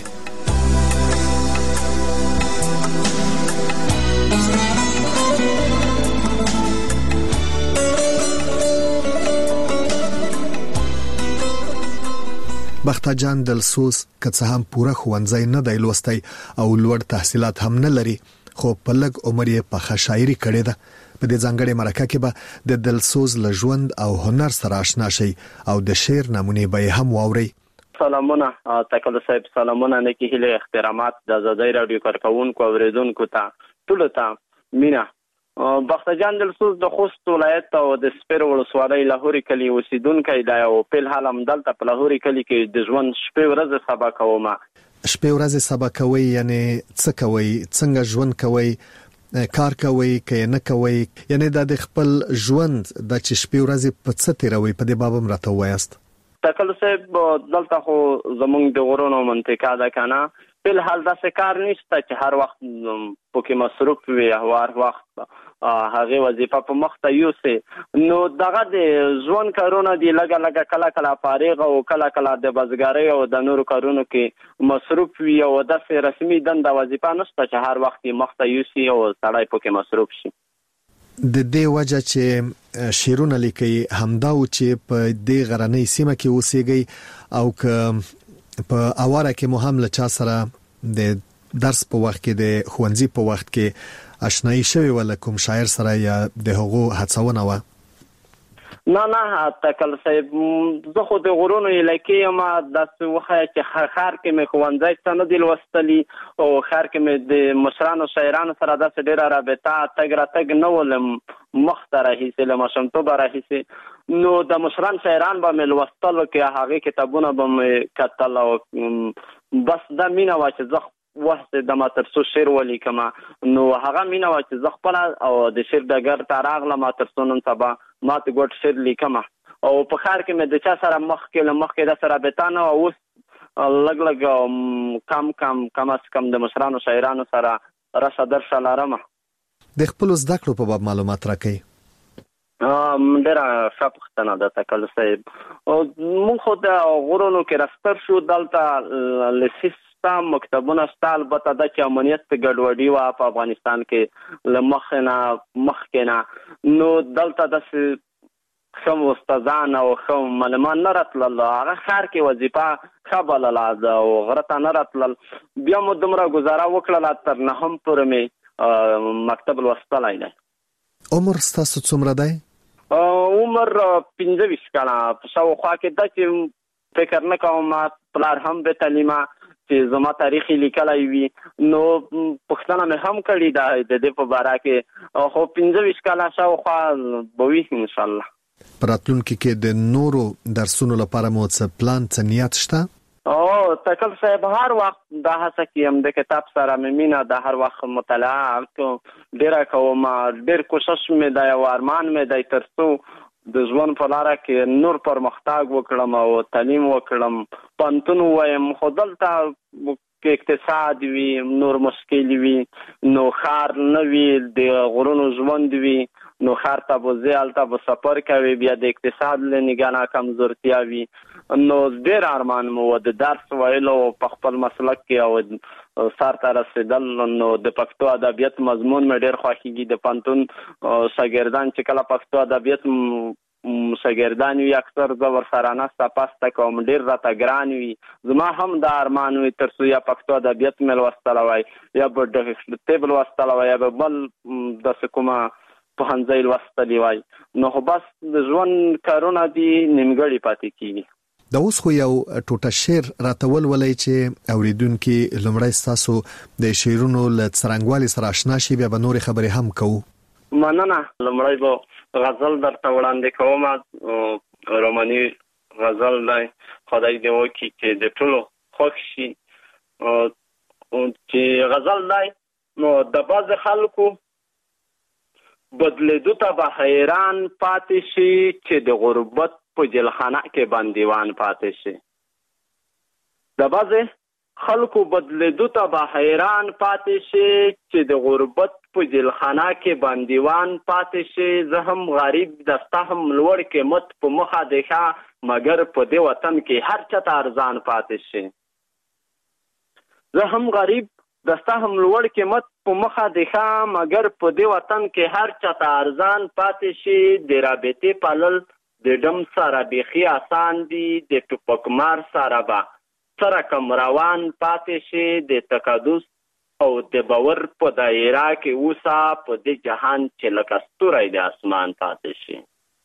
بخته جان دلسوس که څه هم پوره ښوونځی نه دی لوستی او لوړ تحصیلات هم نه لري خو په لږ عمر یې پخه شاعري کړې ده. په دې ځانګړې مرکه کې به د دلسوز له ژوند او هنر سره آشنا شي او د شعر نمونې به هم واوري. سلامونه تکل صاحب، سلامونه نیکی هیله احترامات د ازادي رادیو کارکونکو اوریدونکو ته ټول ته مینا. بخته جان دلسوز د خوست ولایت او د سپیر ولسوالۍ لاهوري کلی اوسیدونکی دی او په حال هم دلته په لاهوري کلی کې د ژوند شپې ورځې سبا کوم. شپې ورځې سبا کوي یعنی څه کوي؟ څنګه ژوند کوي؟ کار کوي که نه کوي؟ یعنی د خپل ژوند د چې شپې ورځې په څه تیروي په دې باب هم راته وایاست. تکل صاحب دلته خو زمونږ د غرونو منطقه ده کنه، په حال داسې کار نشته چې هر وخت پکې مصروف وي او هر وخت هغه وظیفه په مخ ته یوسي. نو دغه د ژوند کارونه دی لګه لګه کله کله فارغ او کله کله د بازګارۍ او د نورو کارونو کې مصروف وي او داسې رسمي دنده وظیفه نشته چې هر وخت مخ ته یوسي او سړی پکې مصروف شي. د دې وجه چې شعرونه لیکي همدا و چې په دې غرنۍ سیمه کې اوسېږي او که په اواره کې مو هم له چا سره د درس په وخت کې د ښوونځي په وخت کې آشنایی شوی ولا کوم شاعر سره یا د هغو هڅونه و؟ نه نه تکل صاحب زه خو د غرونو علاقې ما داسې وخه چې خار کې مې ښوونځی ته نه دی لوستلی او خار کې مې د مشرانو شاعرانو سره داسې ډېره رابطه تګ راتګ نه ولم مخ ته راهیسې له ماشومتوبه راهیسې. نو د مشران شاعران به مې لوستل کې هغې کتابونه به مې کتل او بس دا مینه وه چې زه وخت د ما تر څو شعر ولیکم. نو هغه مینه وه چې زه خپله او د شعر ډګر ته راغلم تر څو نن سبا ما ته ګوټ شعر لیکم او په ښار کې مې د چا سره مخکې له مخکې داسې رابطه نه وه. اوس لږ لږ کم کم کم از کم د مشرانو شاعرانو سره رشه درشه لرم. د خپلو زده کړو په باب معلومات راکوي؟ ډېره ښه پوښتنه ده تکل صاحب. موږ خو د غرونو کې راستر شو، دلته لسیس مکتبونه شته، البته دا چې امنیت ګډوډي وه په افغانستان کې له مخې نه مخکې نه. نو دلته داسې ښه استادان او ښه معلمان نه راتلل. هغه ښار کې وظیفه ښه بلله او غره ته نه راتلل. بیا مو دومره ګزاره وکړله تر نهم پورې مې مکتب لوستلی دی. عمر ستاسو څومره دی؟ عمر پنځه ویشت کاله په شاوخوا کې ده چې فکر نه کوم پلار هم بې تعلیمه چې زما تاریخ یې لیکلی وي، نو پوښتنه مې هم کړې ده د دې په باره کې، خو پنځه ویشت کاله شاوخوا به وي انشاءالله. په راتلونکي کې د نورو درسونو لپاره مو څه پلان څه نیت شته؟ او تکل صاحب هر وخت دا هڅه کوم د کتاب سره مې مینه ده، هر وخت مطالعه ډېره کوم، ډېر کوشش مې دی او ارمان مې دی تر څو د ژوند په لاره کې نور پرمختګ وکړم او تعلیم وکړم، پوهنتون ووایم. خو دلته کې اقتصاد وي، نور مشکل وي، نو ښار نه وي، د غرونو ژوند وي، نو ښار ته به ځې هلته به سفر کوي، بیا د اقتصاد له نګاه نه کمزورتیا وي. نو ډېر ارمان مو و د درس ویلو په خپل مسلک کې او سر ته رسېدل. نو د پښتو ادبیات مضمون مې ډېر خوښېږي. د پوهنتون شاګردان چې کله پښتو ادبیات شاګردان وي اکثر زه ورسره نسته پسته کوم، ډېر راته ګران وي. زما هم دا ارمان وي تر څو یا پښتو ادبیات مې لوستلی وای، یا به طب لوستلی وای، یا به بل داسې کومه پوهنځی لوستلی وای. نو خو بس د ژوند کارونه دي نیمګړي پاتې کېږي. دا اوس خو یو ټوټه شعر راته ولولئ چې اورېدونکي لومړی ستاسو د شعرونو له څرنګوالي سره اشنا شي، بیا به نورې خبرې هم کوو. مننه. لومړی به غزل درته وړاندې کوم، روماني غزل دی. خدای دې وکړي چې د ټولو خوښ شي. چې غزل دی نو د بعضې خلکو بدلېدو ته به حیران پاتې شي چې د غربت په جلخانه کې بندیوان پاتې شي. د بعضې خلکو بدلېدو ته به حیران پاتې شي چې د غربت په جلخانه کې بندیوان پاتې شي. زه هم غریب دسته هم لوړ قیمت په مخه دی ښه، مګر په دې وطن کې هر چا ته ارزان پاتې شي. زه هم غریب دسته هم لوړ قیمت په مخه دی ښه، مګر په دې وطن کې هر چا ته ارزان پاتې شي. د رابطې پالل د ډم سره بیخي آسان دي، د ټوپک مار سره به سره کم روان پاتې شي. د تقدس او د باور په دایره کې اوسه، په دې جهان چې لکه ستوری د اسمان پاتې شي.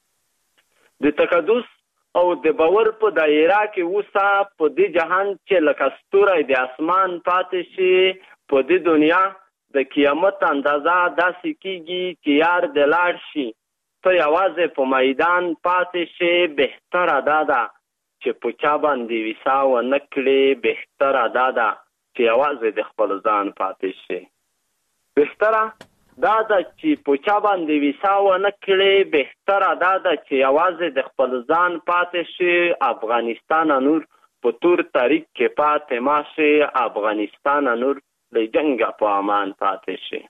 د تقدس او د باور په دایره کې اوسه، په دې جهان چې لکه ستوری د اسمان پاتې شي. په دې دنیا د قیامت اندازه داسې کېږي چې یار د لاړ شي، ته یوازې په میدان پاتې شي. بهتره دا ده چې په چا باندې ویسا ونه کړې، بهتره دا ده چې یوازې د خپل ځان پاتې شي. بهتره دا ده چې په چا باندې ویسا ونه کړې، بهتره دا ده چې یوازې د خپل ځان پاتې شي. افغانستان نور په تور تاریخ کې پاتې ما شي، افغانستان نور له جنګه په امان پاتې شي.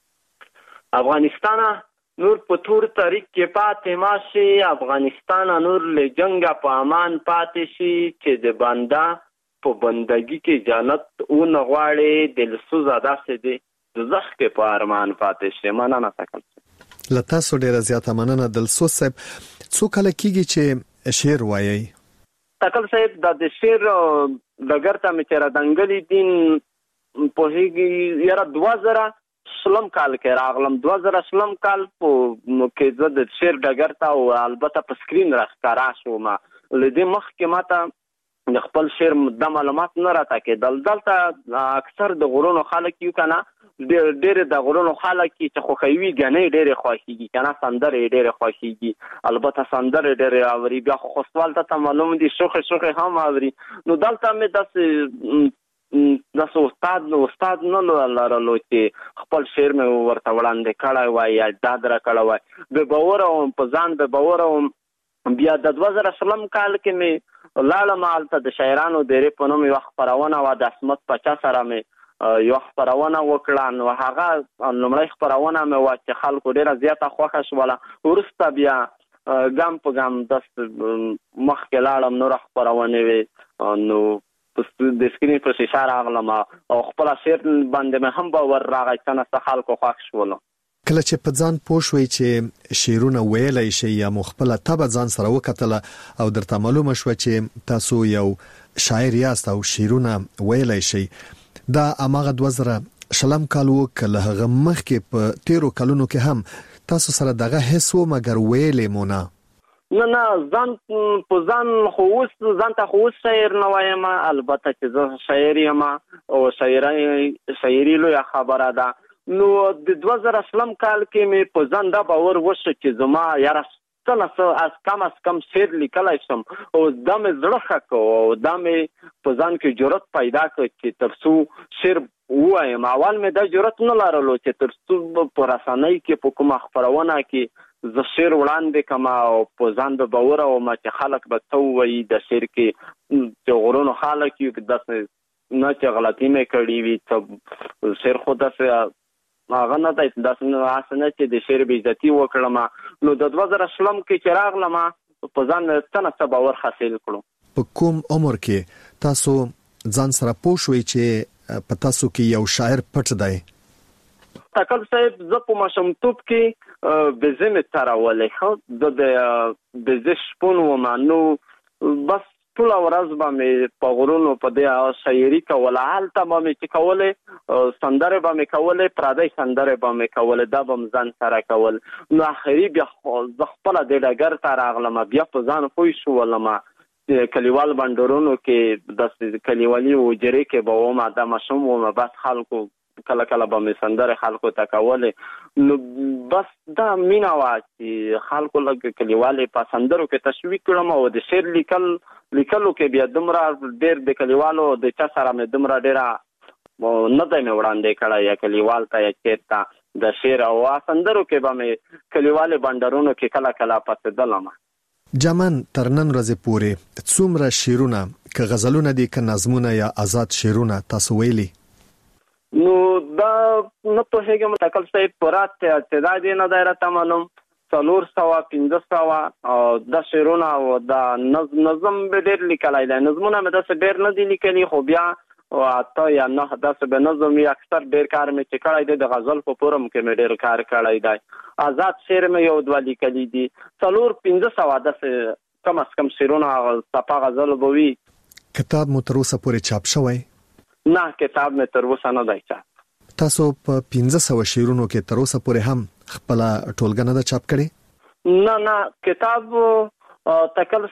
افغانستان نور په تور تاریخ کې پاتې ما شي، افغانستان نور له جنګه په امان پاتې شي. چې د بنده په بندګي کې جنت ونه غواړي، دلسوزه داسې دی دوزخ کې په ارمان پاتې شي. مننه تکل. له تاسو ډېره زیاته مننه دلسوز صاحب. څو کله کېږي چې شعر وایئ؟ تکل صاحب دا د شعر ډګر ته مې چې راډنګلي دي پوهېږي یاره دوه زره شلم کال کې راغلم. دوه زره شلم کال په کې زه د شعر ډګر ته او البته په سکرین راښکاره شوم. له دې مخکې ماته د خپل شعر د معلومات نه راته کېدل. دلته اکثر د غرونو خلک یو که نه، ډېرې د غرونو خلک چې خوښوي ګنۍ ډېرې خوښېږي که نه، سندرې یې ډېرې خوښېږي، البته سندرې ډېرې اوري. بیا خو خوستوال ته معلوم دي شوخې شوخې هم اوري. نو دلته مې داسې داسې استاد نو استاد نه لرلو چې خپل شعر مې ورته وړاندې کړی وای یا ډاډ را کړی وای. بې باوره وم، په ځان بې باوره وم. بیا د دوه زره شلم کال کې مې لاړم هلته د شاعرانو ډېرې په نوم یوه خپرونه وه، د عصمت پاچا سره مې یوه خپرونه وکړه. نو هغه لومړۍ خپرونه مې وه چې خلکو ډېره زیاته خوښه شوله. وروسته بیا ګام په ګام داسې مخکې لاړم، نوره خپرونې وې. نو د سکرین په شیشه راغلم او خپل شعر باندې مې هم باور راغی چې نه څه خلکو خوښ شولو. کله چې په ځان پوه شوئ چې شعرونه ویلی شئ یا مو خپله طبع ځان سره وکتله او درته معلومه شوه چې تاسو یو شاعر یاست او شعرونه ویلای شي دا اماغه دوه زره شلم کالو کله هغه مخکې په تیرو کلونو کې هم تاسو سره دغه هیڅ و مګر ویلې مو نه نه نه ځان په ځان خو اوس ځان ته خو اوس شاعر نه وایم البته چې زه شاعر یم او شاعري شاعري لویه خبره ده نو د دوه زره شلم کال کې مې په ځان دا باور وشو چې زما یاره څه نه څه از کم از کم شعر لیکلی شم او دا مې زړه ښه کړ او دا مې په ځان کې جرأت پیدا کړ چې تر څو شعر ووایم. اول مې دا جرأت نه لرلو چې تر څو په رسنۍ کې په کومه خپرونه کې زه شعر وړاندې کړم او په ځان به باور وم چې خلک به څه ووایي د شعر کې چې غرونو خلک یو داسې نه چې غلطي مې کړې وي څه شعر خو داسې هغه نه دی داسې نه نه چې د شعر بې عزتي وکړم. نو د دوه زره شلم کې چې راغلم په ځان څه نه څه باور حاصل کړو. په کوم عمر کې تاسو ځان سره پوه شوئ چې په تاسو کې یو شاعر پټ دی؟ تکل صاحب زه په ماشومتوب کې بزه مې تارولی ښه زه د بزه شپون وم نو بس ټوله ورځ به مې په غرونو په دې شاعري کوله هلته به مې چې کولې سندرې به مې کولې پردۍ سندرې به مې کولې دا به م ځان سره کول. نو اخري بیا زه خپله دې ډګر ته راغلم بیا په ځان پوه شولم کلیوال بنډرونو کې داسې کلیوالي حجرې کې به وم دا ماشوم وم بس خلکو کله کله به مې سندرې خلکو ته کولې نو بس دا مینه وه چې خلکو لږ کلیوالې په سندرو کې تشویق کړم او د شعر لیکل لیکلو کې بیا دومره ډېر د کلیوالو د چا سره مې دومره ډېره نه دی مې وړاندې کړی یا کلیوال ته یا چېرته د شعر او سندرو کې به مې کلیوالې بنډرونو کې کله کله پڅېدلم. جمن تر نن ورځې پورې څومره شعرونه که غزلونه دي که نظمونه یا آزاد شعرونه تاسو ویلي؟ نو دا نه پوهېږم تکل صاحب پوره تعداد یې نه دی راته معلوم څلور سوه پنځه سوه او دا شعرونه او دا نظم به ډېر لیکلی دی. نظمونه مې داسې ډېر نه دي لیکلي خو بیا اته یا نه داسې به نظم وي اکثر ډېر کار مې چې کړی دی د غزل په فورم کې مې ډېر کار کړی دی. آزاد شعر مې یو دوه لیکلي دي څلور پنځه سوه داسې کم از کم شعرونه څپه غزل به وي. کتاب مو تر اوسه پورې چاپ شوی؟ نه کتاب مې تر اوسه نه دی چاپ. تاسو په پنځه سوه شعرونو کې تر اوسه پورې هم خپله ټولګه نه ده چاپ کړې؟ نه نه کتاب تکل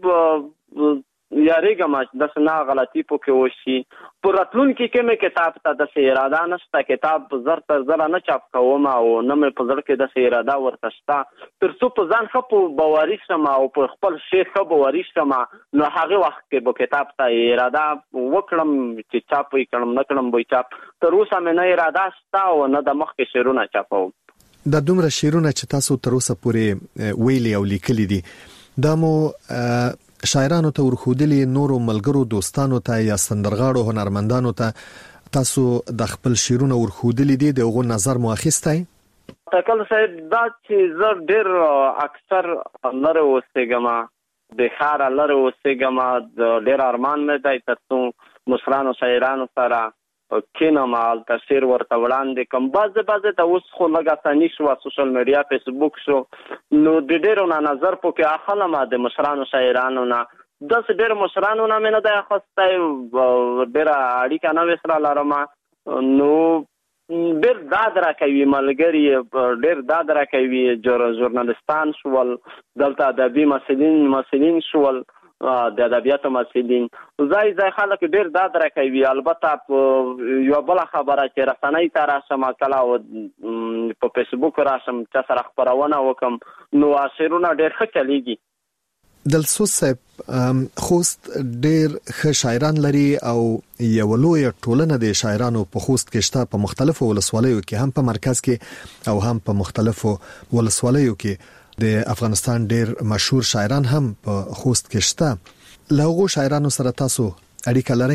صاحب یاریږم چې داسې نه غلطي پکې وشي په راتلونکي کې مې کتاب ته داسې اراده نشته. کتاب زر تر زره نه چاپ کوم او نه مې په زړه کې داسې اراده ورته شته تر څو په ځان ښه په باوري شم او په خپل شعر ښه باوري شم نو هغې وخت کې به کتاب ته اراده وکړم چې چاپ یې کړم نه کړم به چاپ. تر اوسه مې نه اراده شته او نه د مخکې شعرونه چاپوم. دا دومره شعرونه چې تاسو تر اوسه پورې ویلي او لیکلي دي دا مو شاعرانو ته ورخودلي نورو ملګرو دوستانو ته یا سندرغاړو هنرمندانو ته تاسو د خپل شعرونه ورخودلي دي د هغو نظر مو اخیستی؟ تکل صاحب دا چې زه ډېر اکثر لرې اوسېږم د ښاره لرې اوسېږم ډېر ارمان مې دی تر څو مشرانو شاعرانو سره کینم هلته شعر ورته وړاندې کړم. بعضې بعضې ته اوس خو لږ اساني شوه سوشل میډیا فیسبوک شو نو د ډېرو نه نظر پکې اخلم د مشرانو شاعرانو نه داسې ډېرو مشرانو نه مې نه دی اخیستی ډېره اړیکه نه وې سره لرم نو ډېر داد راکوي ملګري ډېر داد راکوي ژورنالستان شول دلته ادبي محصلین محصلین شول د ادبیاتو محصلین ځای ځای خلک ډېر داد راکوي. البته یوه بله خبره چې رسنۍ ته راشم کله په فیسبوک راشم چا سره خپرونه وکړم نو شعرونه ډېر ښه چلیږي. دلسوز صاحب خوست ډېر ښه شاعران لري او یوه لویه ټولنه د شاعرانو په خوست کې شته په مختلفو ولسوالیو کې هم په مرکز کې او هم په مختلفو ولسوالیو کې د افغانستان ډېر مشهور شاعران هم په خوست کې شته. له هغو شاعرانو سره تاسو اړیکه لرئ؟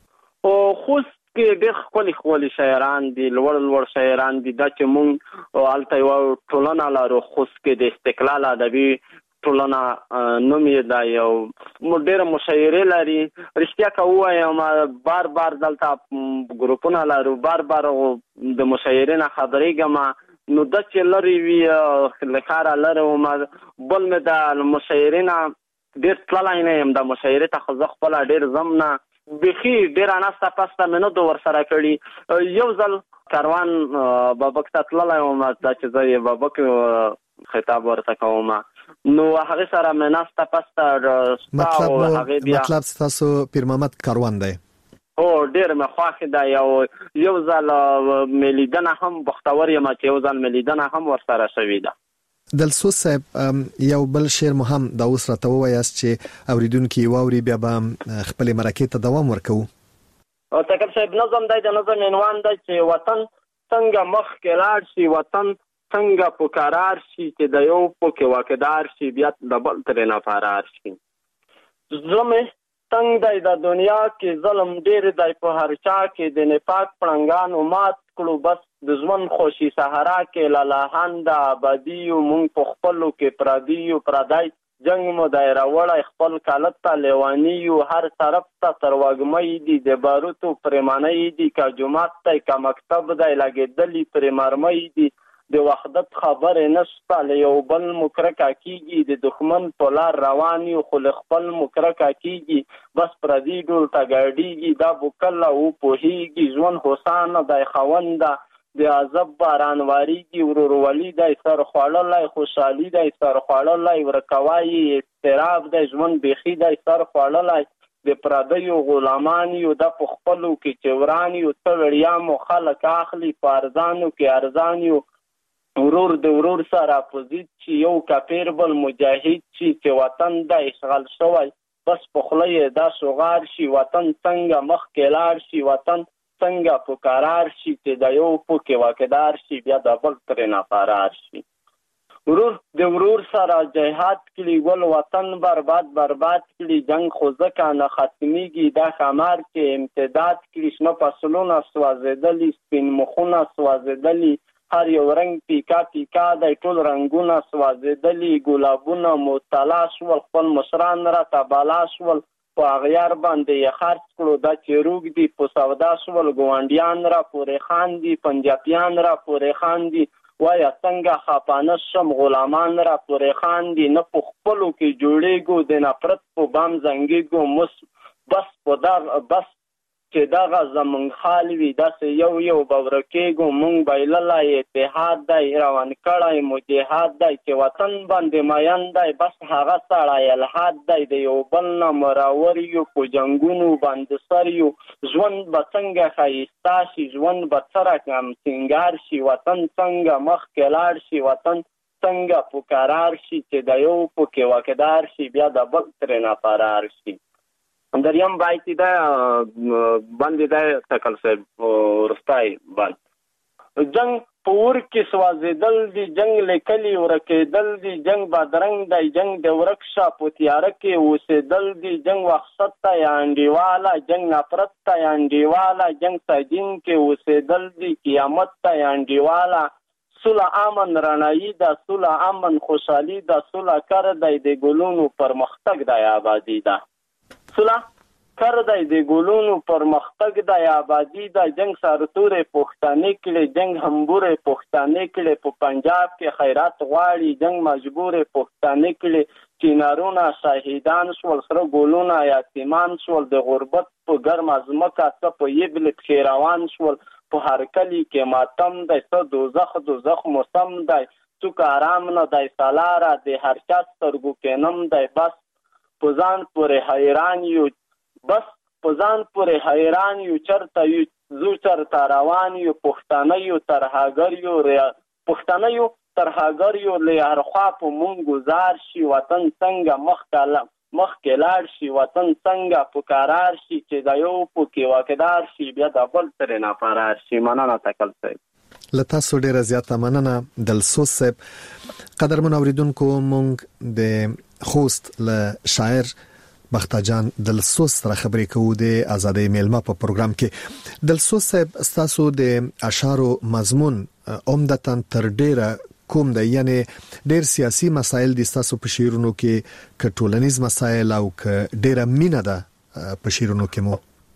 خوست کې ډېر ښکلي ښکلي شاعران دي لوړ لوړ شاعران دي. دا چې موږ هلته یوه ټولنه لرو خوست کې د استقلال ادبي ټولنه نوم یې دا یو ډېره مشاعرې لري. رښتیا که ووایم بار بار دلته ګروپونه لرو بار بار د مشاعرې نه خبرېږم نو د چې لرې وي له ښاره لرې وم بل مې د مشاعرې نه ډېر تللی نه یم د مشاعرې ته، خو زه خپله ډېر ځم نه، بیخي ډېره ناسته پسته مې نه ده ورسره کړي. یو ځل کاروان بابک ته تللی وم، دا چې زه یې بابک خطاب ورته کوم، نو هغې سره مې ناسته پسته مطلب مطلب ستاسو پیر محمد کاروان دی؟ هو ډېر مې خوښ دی. یو یو ځل مې لیدنه هم بختور یم چې یو ځل مې لیدنه هم ورسره شوې ده. دلسوز صاحب یو بل شعر مهم دا اوس راته ووایاست چې اوریدونکي واوري، بیا به خپلې مرکې ته دوام ورکوو. تکل صاحب نظم دی، د نظم عنوان دی چې وطن څنګه مخکې لاړ شي، وطن څنګه په قرار شي چې د یو پکې واقعدار شي، بیا د بل ترې نه فرار شي. زړه مې تنګ دی د دنیا کې، ظلم ډېر دی په هر چا کې، د نفاق پړنګانو مات کړو بس د ژوند خوشي صحرا کې، لالهان د آبادي یو مونږ په خپلو کې پردي یو، پردی جنګ مو دی راوړی خپل کالت ته لیواني یو، هر طرف ته تروږمۍ دي د باروتو پرېمانۍ دي، که جومات دی که مکتب دی لګېدلي پرې مرمۍ دي، د وحدت خبرې نشته له یو بل مو کرکه کېږي، د دښمن په لار روان یو خو له خپل مو کرکه کېږي، بس پردي ډول ته ګډېږي، دا به کله وپوهېږي، ژوند هوسانه دی خونده د عذب باران واریږي، ورورولي دی سر خوړلی، خوشحالي دی سر خوړلی، ورکوایي اضطراب دی ژوند بیخي دی سر خوړلی، د پردیو غلامان یو د په خپلو کې چې وران یو، څه وړیا مو خلک اخلي په ارزانو کې ارزان یو، ورور د ورور سره اپوزیت شي، یو کافر بل مجاهد شي، چې وطن د اشغال شوی بس په خوله یې دا شغار شي، وطن څنګه مخکې لاړ شي، وطن څنګه په قرار شي چې د یو پکې واقعدار شي، بیا د بل ترې نه فرار شي. ورور د ورور سره جهاد کړي، ګل وطن برباد برباد کړي، جنگ خو ځکه نه ختمیږي، دا ښامار چې امتداد کړي، شنه فصلونه سوځېدلي، سپین مخونه سوځېدلي، هر یو رنګ پیکا پیکا دی، ټول رنګونه سوځېدلي، ګلابونه مو تلا شول، خپل مشران راته بالا شول، په اغیار باندې یې خرڅ کړو، دا چې روږ دي په سودا شول، ګاونډیان را پورې خاندي، پنجابیان را پورې خاندي، وایه څنګه خپانه شم غلامان را پورې خاندي، نه په خپلو کې جوړېږو د نفرت په بام زنګېږو، مس بس په دا بس چې دغه زمونږ حال وي، داسې یو یو به ورکېږو، مونږ بایللی اتحاد دی روان کړی مو جهاد دی، چې وطن باندې مین دی بس هغه سړی الحاد دی، د یو بل نه مراور یو په جنګونو باندې سر یو، ژوند به څنګه ښایسته شي، ژوند به څه رقم سینګار شي، وطن څنګه مخکې لاړ شي، وطن څنګه په قرار شي، چې د یو پکې واقعدار شي، بیا د بل ترې نه فرار شي. دریم باید دا باندې دا تکل صاحب ورستای باندې جنگ په ور کې سوازېدل دي، جنگ لیکلي ورکېدل دي، جنگ بادرنګ دی، جنگ د ورک شا په تیاره کې اوسېدل دي، جنگ وحشت ته یا انډیواله، جنگ نفرت ته یا انډیواله، جنگ سایدین کې اوسېدل دي، قیامت ته یا انډیواله، صلح امن رڼایي ده، صلح امن خوشحالي ده، صلح کر دی د ګلونو پرمختګ دی آبادي ده، صلح کر دی د ګلونو پرمختګ دی آبادي ده، جنگ سرتورې پښتانه کړي، جنگ همبورې پښتانه کړي، په پنجاب کې خیرات غواړي، جنگ مجبورې پښتانه کړي، چینارونه شهیدان شول، سره ګلونه یتیمان شول، د غربت په ګرمه ځمکه څه په یبل پښې روان شول، په هر کلي کې ماتم دی، څه دوزخ دوزخ موسم دی، څوک آرام نه دی سالاره، د هر چا سترګو کې نم دی، بس په ځان پورې حیران یو، بس په ځان پورې حیران یو، چرته یو زو چرته روان یو، پښتانه یو ترهګر یو، پښتانه یو ترهګر یو، له هر خوا په مونږ گزار شي، وطن څنګه مخکې مخکې لاړ شي، وطن څنګه په قرار شي، چې د یو پکې واقعدار شي، بیا د بل ترې نه فرار شي. مننه تکل صاحب. له تاسو ډیره زیاته مننه دلسوز صاحب. قدرمن اوریدونکو، مونږ د خوست له شاعر بختجان دلسوز سره خبرې کوو د ازادۍ میلمه په پروګرام کې. دلسوز صاحب، تاسو د اشعارو مضمون عمدتاً تر ډیره کوم دی؟ یعنی ډیر سیاسي مسایل دي تاسو په شعرونو کې، ک ټولنیز مسایل او ک ډیره مینه ده په شعرونو کې مو؟ او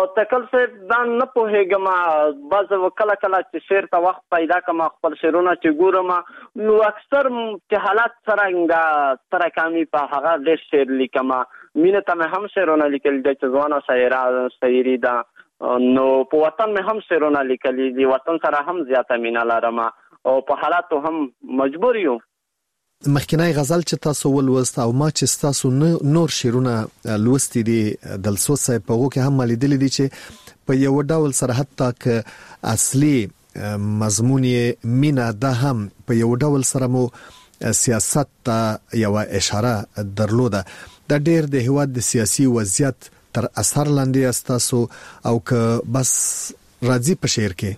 تکل صاحب دا نه پوهېږم بعض کله کله چې شعر ته وخت پیدا کړم خپل شعرونه چې ګورم نو اکثر چې حالات څرنګه سره کامي په هغه ډېر شعر لیکم مینه ته مې هم شعرونه لیکلي دي چې ځوانه شاعره شاعري ده نو په وطن مې هم شعرونه لیکلي دي وطن سره هم زیاته مینه لرم او په حالاتو هم مجبور یو. مخکنی غزل چې تاسو ولوست او ما چې تاسو نور شعرونه لوستي دي دلسوز صاحب په هغه کې هم لیدل دي چې په یو ډول سره حتی ک اصلي مضمون یې مینا ده هم په یو ډول سره مو سیاست ته یو اشاره درلوده د ډېر د هواد د سیاسي وضعیت تر اثر لاندې استاسو او ک بس راځي په شعر کې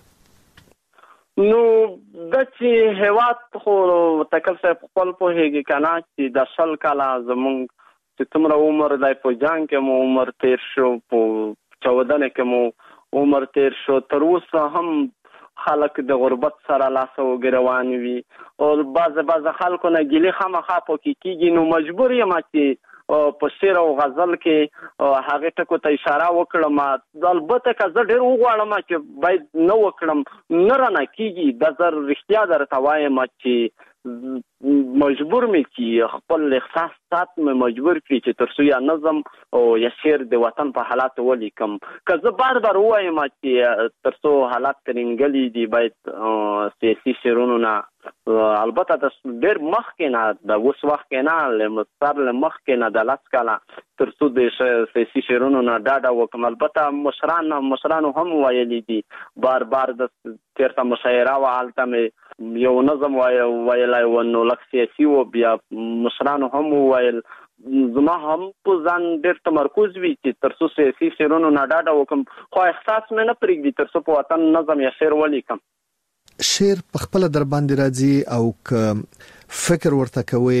نو د چې هواد خو تکل صاحب خپل پوهېږي کنه چې د شل کاله زمونږ چې څومره عمر دی په جنګ کې مو عمر تیر شو په چودنه کې مو عمر تیر شو تر اوسه هم خلک د غربت سره لاس او ګروان وي او بعض بعض خلکو نه ګیلې خامخا پکې کیږي نو مجبور یم چې په شعر او غزل کې هغه ټکو ته اشاره وکړم البته که زه ډېر وغواړم چې باید نه وکړم نه رانه کیږي د زر رښتیا درته وایم چې مجبور مې کی خپل احساسات مې مجبور کړي چې تر څو یا نظم او یا شعر د وطن په حالات ولیکم که زه بار بار وایم چې تر څو حالات ترنګلي دي باید سیاسي شعرونو نه البته د ډېر مخکې نه د اوس وخت کې نه له مستر له مخکې نه د لاس کاله تر څو د سیاسي شعرونو نه ډاډه وکم البته مشران مشرانو هم ویلي دي بار بار د تیرته مشاعره و حالته مې یو نظم ویلی و نو لږ سیاسي و بیا مشرانو هم وویل زما هم په ځان ډېر تمرکز وي چې تر څو سیاسي شعرونو نه ډاډه وکم خو احساس مې نه پرېږدي تر څو په وطن نظم یا شعر ولیکم. شعر په خپل در باندې راځي او ک فکر ورته کوي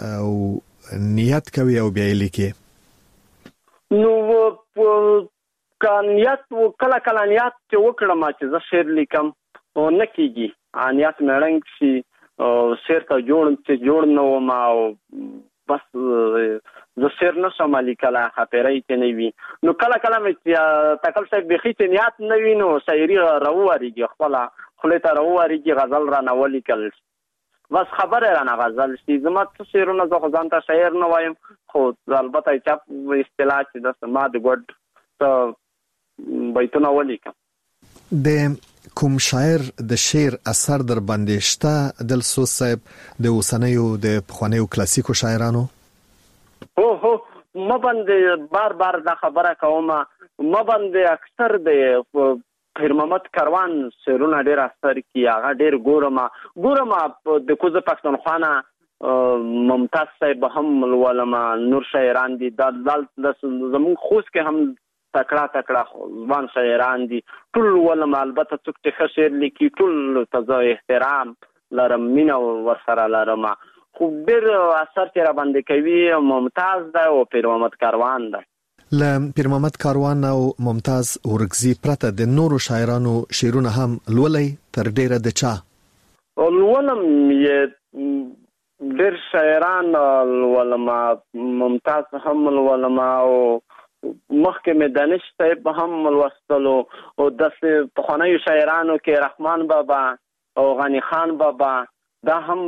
او نیت کوي او بیا لیکي نو ک نیت کله کله نیت چې وکړم چې زه شعر لیکم او نه کیږي نیت مې رنګ شي شعر ته جوړ چې جوړ نه وم او بس زه شعر نشم لیکلی خاطرې کې نه وي نو کله کله مې تکل صاحب بیخي چې نیت نه وي نو شاعري راوارېږي خپله خولې ته راوارېږي غزل رانه ولیکل بس خبره رانه غزل شي زما څه شعرونه زه خو ځان ته شاعر نه وایم خو البته چپ اصطلاح چې داسې ما د ګوډ څه بیتونه ولیکم. د کوم شاعر د شعر اثر در باندې شته دلسوز صاحب د اوسنیو د پخوانیو کلاسیکو شاعرانو؟ هو هو ما باندې بار بار دا خبره کوم ما باندې اکثر د پیر محمد کاروان شعرونه ډېر اثر کی هغه ډېر ګورم ګورم د کوزه پښتونخوا نه ممتاز صاحب هم ولولم نور شاعران دي د زمون خوست کې هم تکړه تکړه ځوان شاعران دي ټول ولولم البته څوک چې ښه شعر لیکي ټول ته احترام لرم مینه ورسره لرم خو ډېر اثر چې را باندې کوي ممتاز ده او پیر محمد کاروان ده. له پیر محمد کاروان او ممتاز اورکزي پرته د نورو شاعرانو شعرونه هم لولئ تر ډیره د چا؟ لولم یې ډېر شاعران لولم ممتاز هم لولم او مخکې مې دانش صاحب هم لوستلو او داسې پخوانیو شاعرانو کې رحمان بابا او غني خان بابا دا هم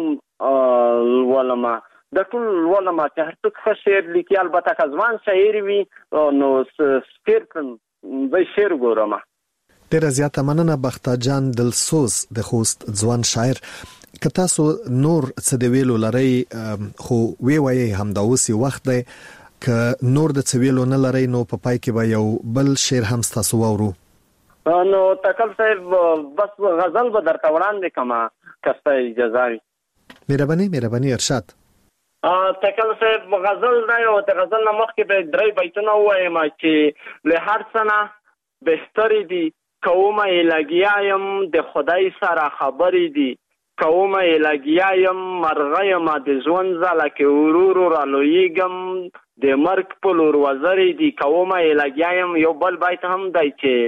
لولم د ټول ولما چې هر څوک ښه شعر لیکي البته که ځوان شاعر وي نو شعر زه شعر ګورم. ډېره زیاته مننه بخته جان دلسوز د خوست ځوان شاعر که تاسو نور څه د ویلو لرئ خو وی وایي همدا اوس وخت دی که نور د څه ویلو نه لرئ نو په پای کې به یو بل شعر هم ستاسو واورو. نو تکل صاحب بس غزل به درته وړاندې کړم که ستا اجازه وي. مهرباني مهرباني ارشاد. تکل صاحب غزل دی او د غزل نه مخکې به درې بیتونه ووایم چې له هر څه نه بهترې دي کومه یې لګیا یم د خدای سره خبرې دي کومه یې لګیا یم مرغه یم د ژوند ځاله کې ورو ورو رالویږم د مرګ په لور وزرې دي کومه یې لګیا یم. یو بل بیت هم دی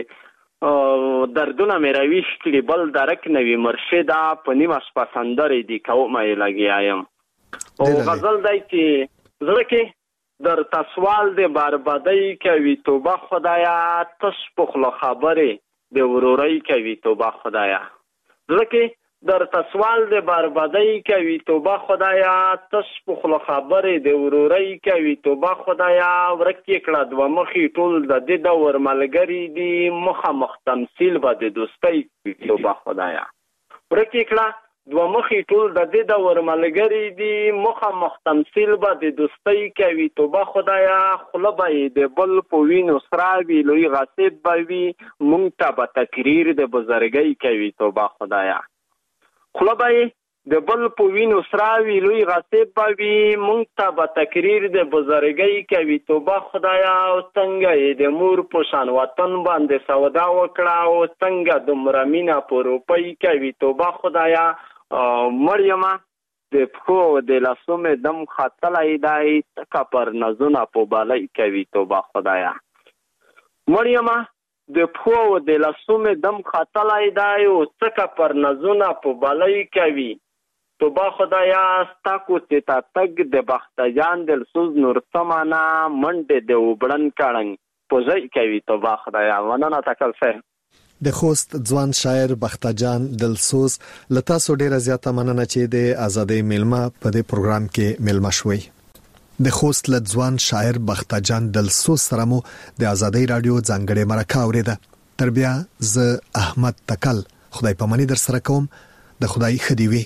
چې دردونه مې راویښ کړي بل درک نه وي مرشده په نیمه شپه سندرې دي کومه یې لګیا یم. او غزل دی چې زړه کې در تسوال د بربادی کوي توبه خدایا تش پخله خبرې د ورورۍ کوي توبه خدایا ځکه در تسوال د بربادی کوي توبه خدایا تش پخله خبرې د ورورۍ کوي توبه خدایا ورکې کړه دوه مخې ټول د دې دور ملګري دي مخامخ تمثیل به د دوستۍ توبه خدایا ورکې کړه دوه مخې ټول د دې دور ملګري دي مخامخ تمثیل به د دوستۍ کوي توبه خدایا خوله به یې د بل په وینو سره وي لوی غاصب به وي مونږ ته به تقریر د بزرګۍ کوي توبه خدایا خوله به یې د بل په وینو سره وي لوی غاصب به وي مونږ ته به تقریر د بزرګۍ کوي توبه خدایا او څنګه یې د مور په شان وطن باندې سودا وکړه او څنګه دومره مینه په روپۍ کوي توبه خدایا مړیمه د پښو د لاسو مې دم خطلی دی څکه پر نزونه په بالۍ کوي توبه خدایا مړیمه د پښو د لاسو مې دم خطلی دی او څکه پر نزونه په بالۍ کوي توبه خدایا ستا کوڅې ته تګ د بختجان دلسوز نور سمانه منډې د وبړن کړنګ په ځای کوي توبه خدایا مننه تکل صاحب د خوست ځوان شاعر بختجان دلسوز لتا سو ډیره زیاته مننه چې د ازادۍ میلمه په دې پروګرام کې میلمه شوي د خوست له ځوان شاعر بختجان دلسوز سره مو د ازادۍ رادیو ځانګړې مرکه اوریده تر بیا ز احمد تکل خدای پاماني در سره کوم د خدای خدیوي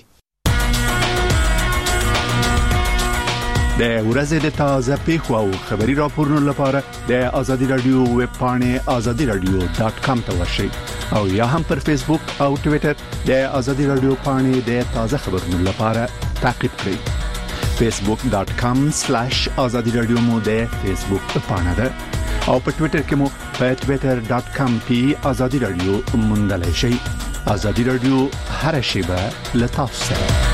د ورځې د تازه پیښو او خبري راپورونو لپاره د ازادي رادیو ویب پاڼه ازادي رادیو ډاٹ کام ته ورشئ او یا هم پر فیسبوک او ټوئیټر د ازادي رادیو پاڼه د تازه خبرونو لپاره تعقیب کړئ فیسبوک ډاٹ کام سلیش ازادي رادیو مو د فیسبوک پاڼه ده او په ټوئیټر کې مو په ټوئیټر ډاٹ کام کې ازادي رادیو موندلای شئ ازادي رادیو هر شیبه له تاسو سره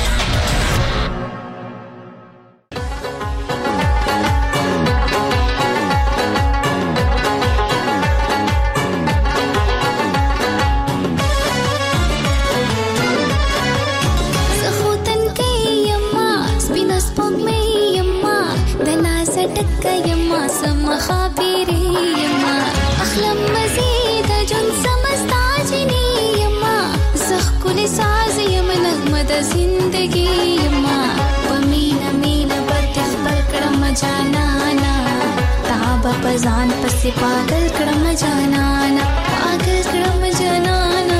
पजान पसे पागल क्रम जानाना पागल क्रम जानाना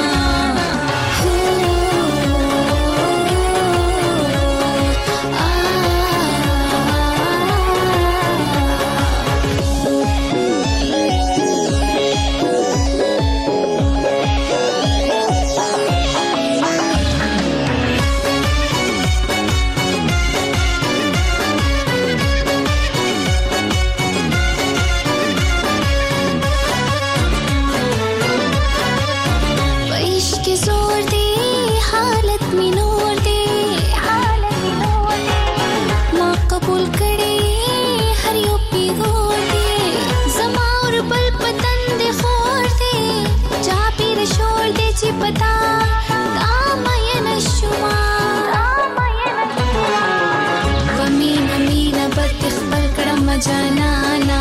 जानाना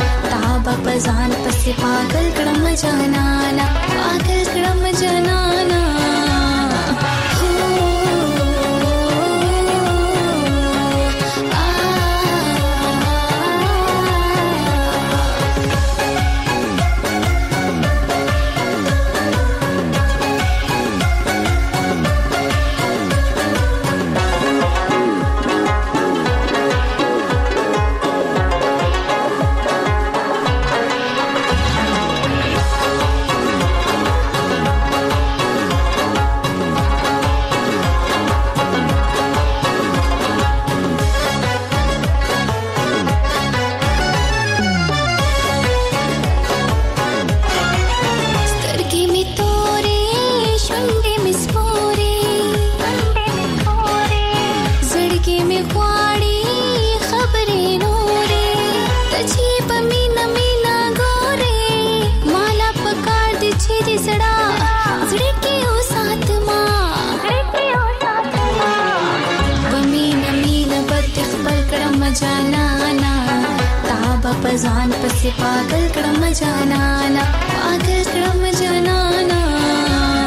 ताबा पजान पसे पागल क्रम जानाना पागल क्रम जानाना जाना به پزان پسې پاگل کړم جانانا پاگل کړم جانانا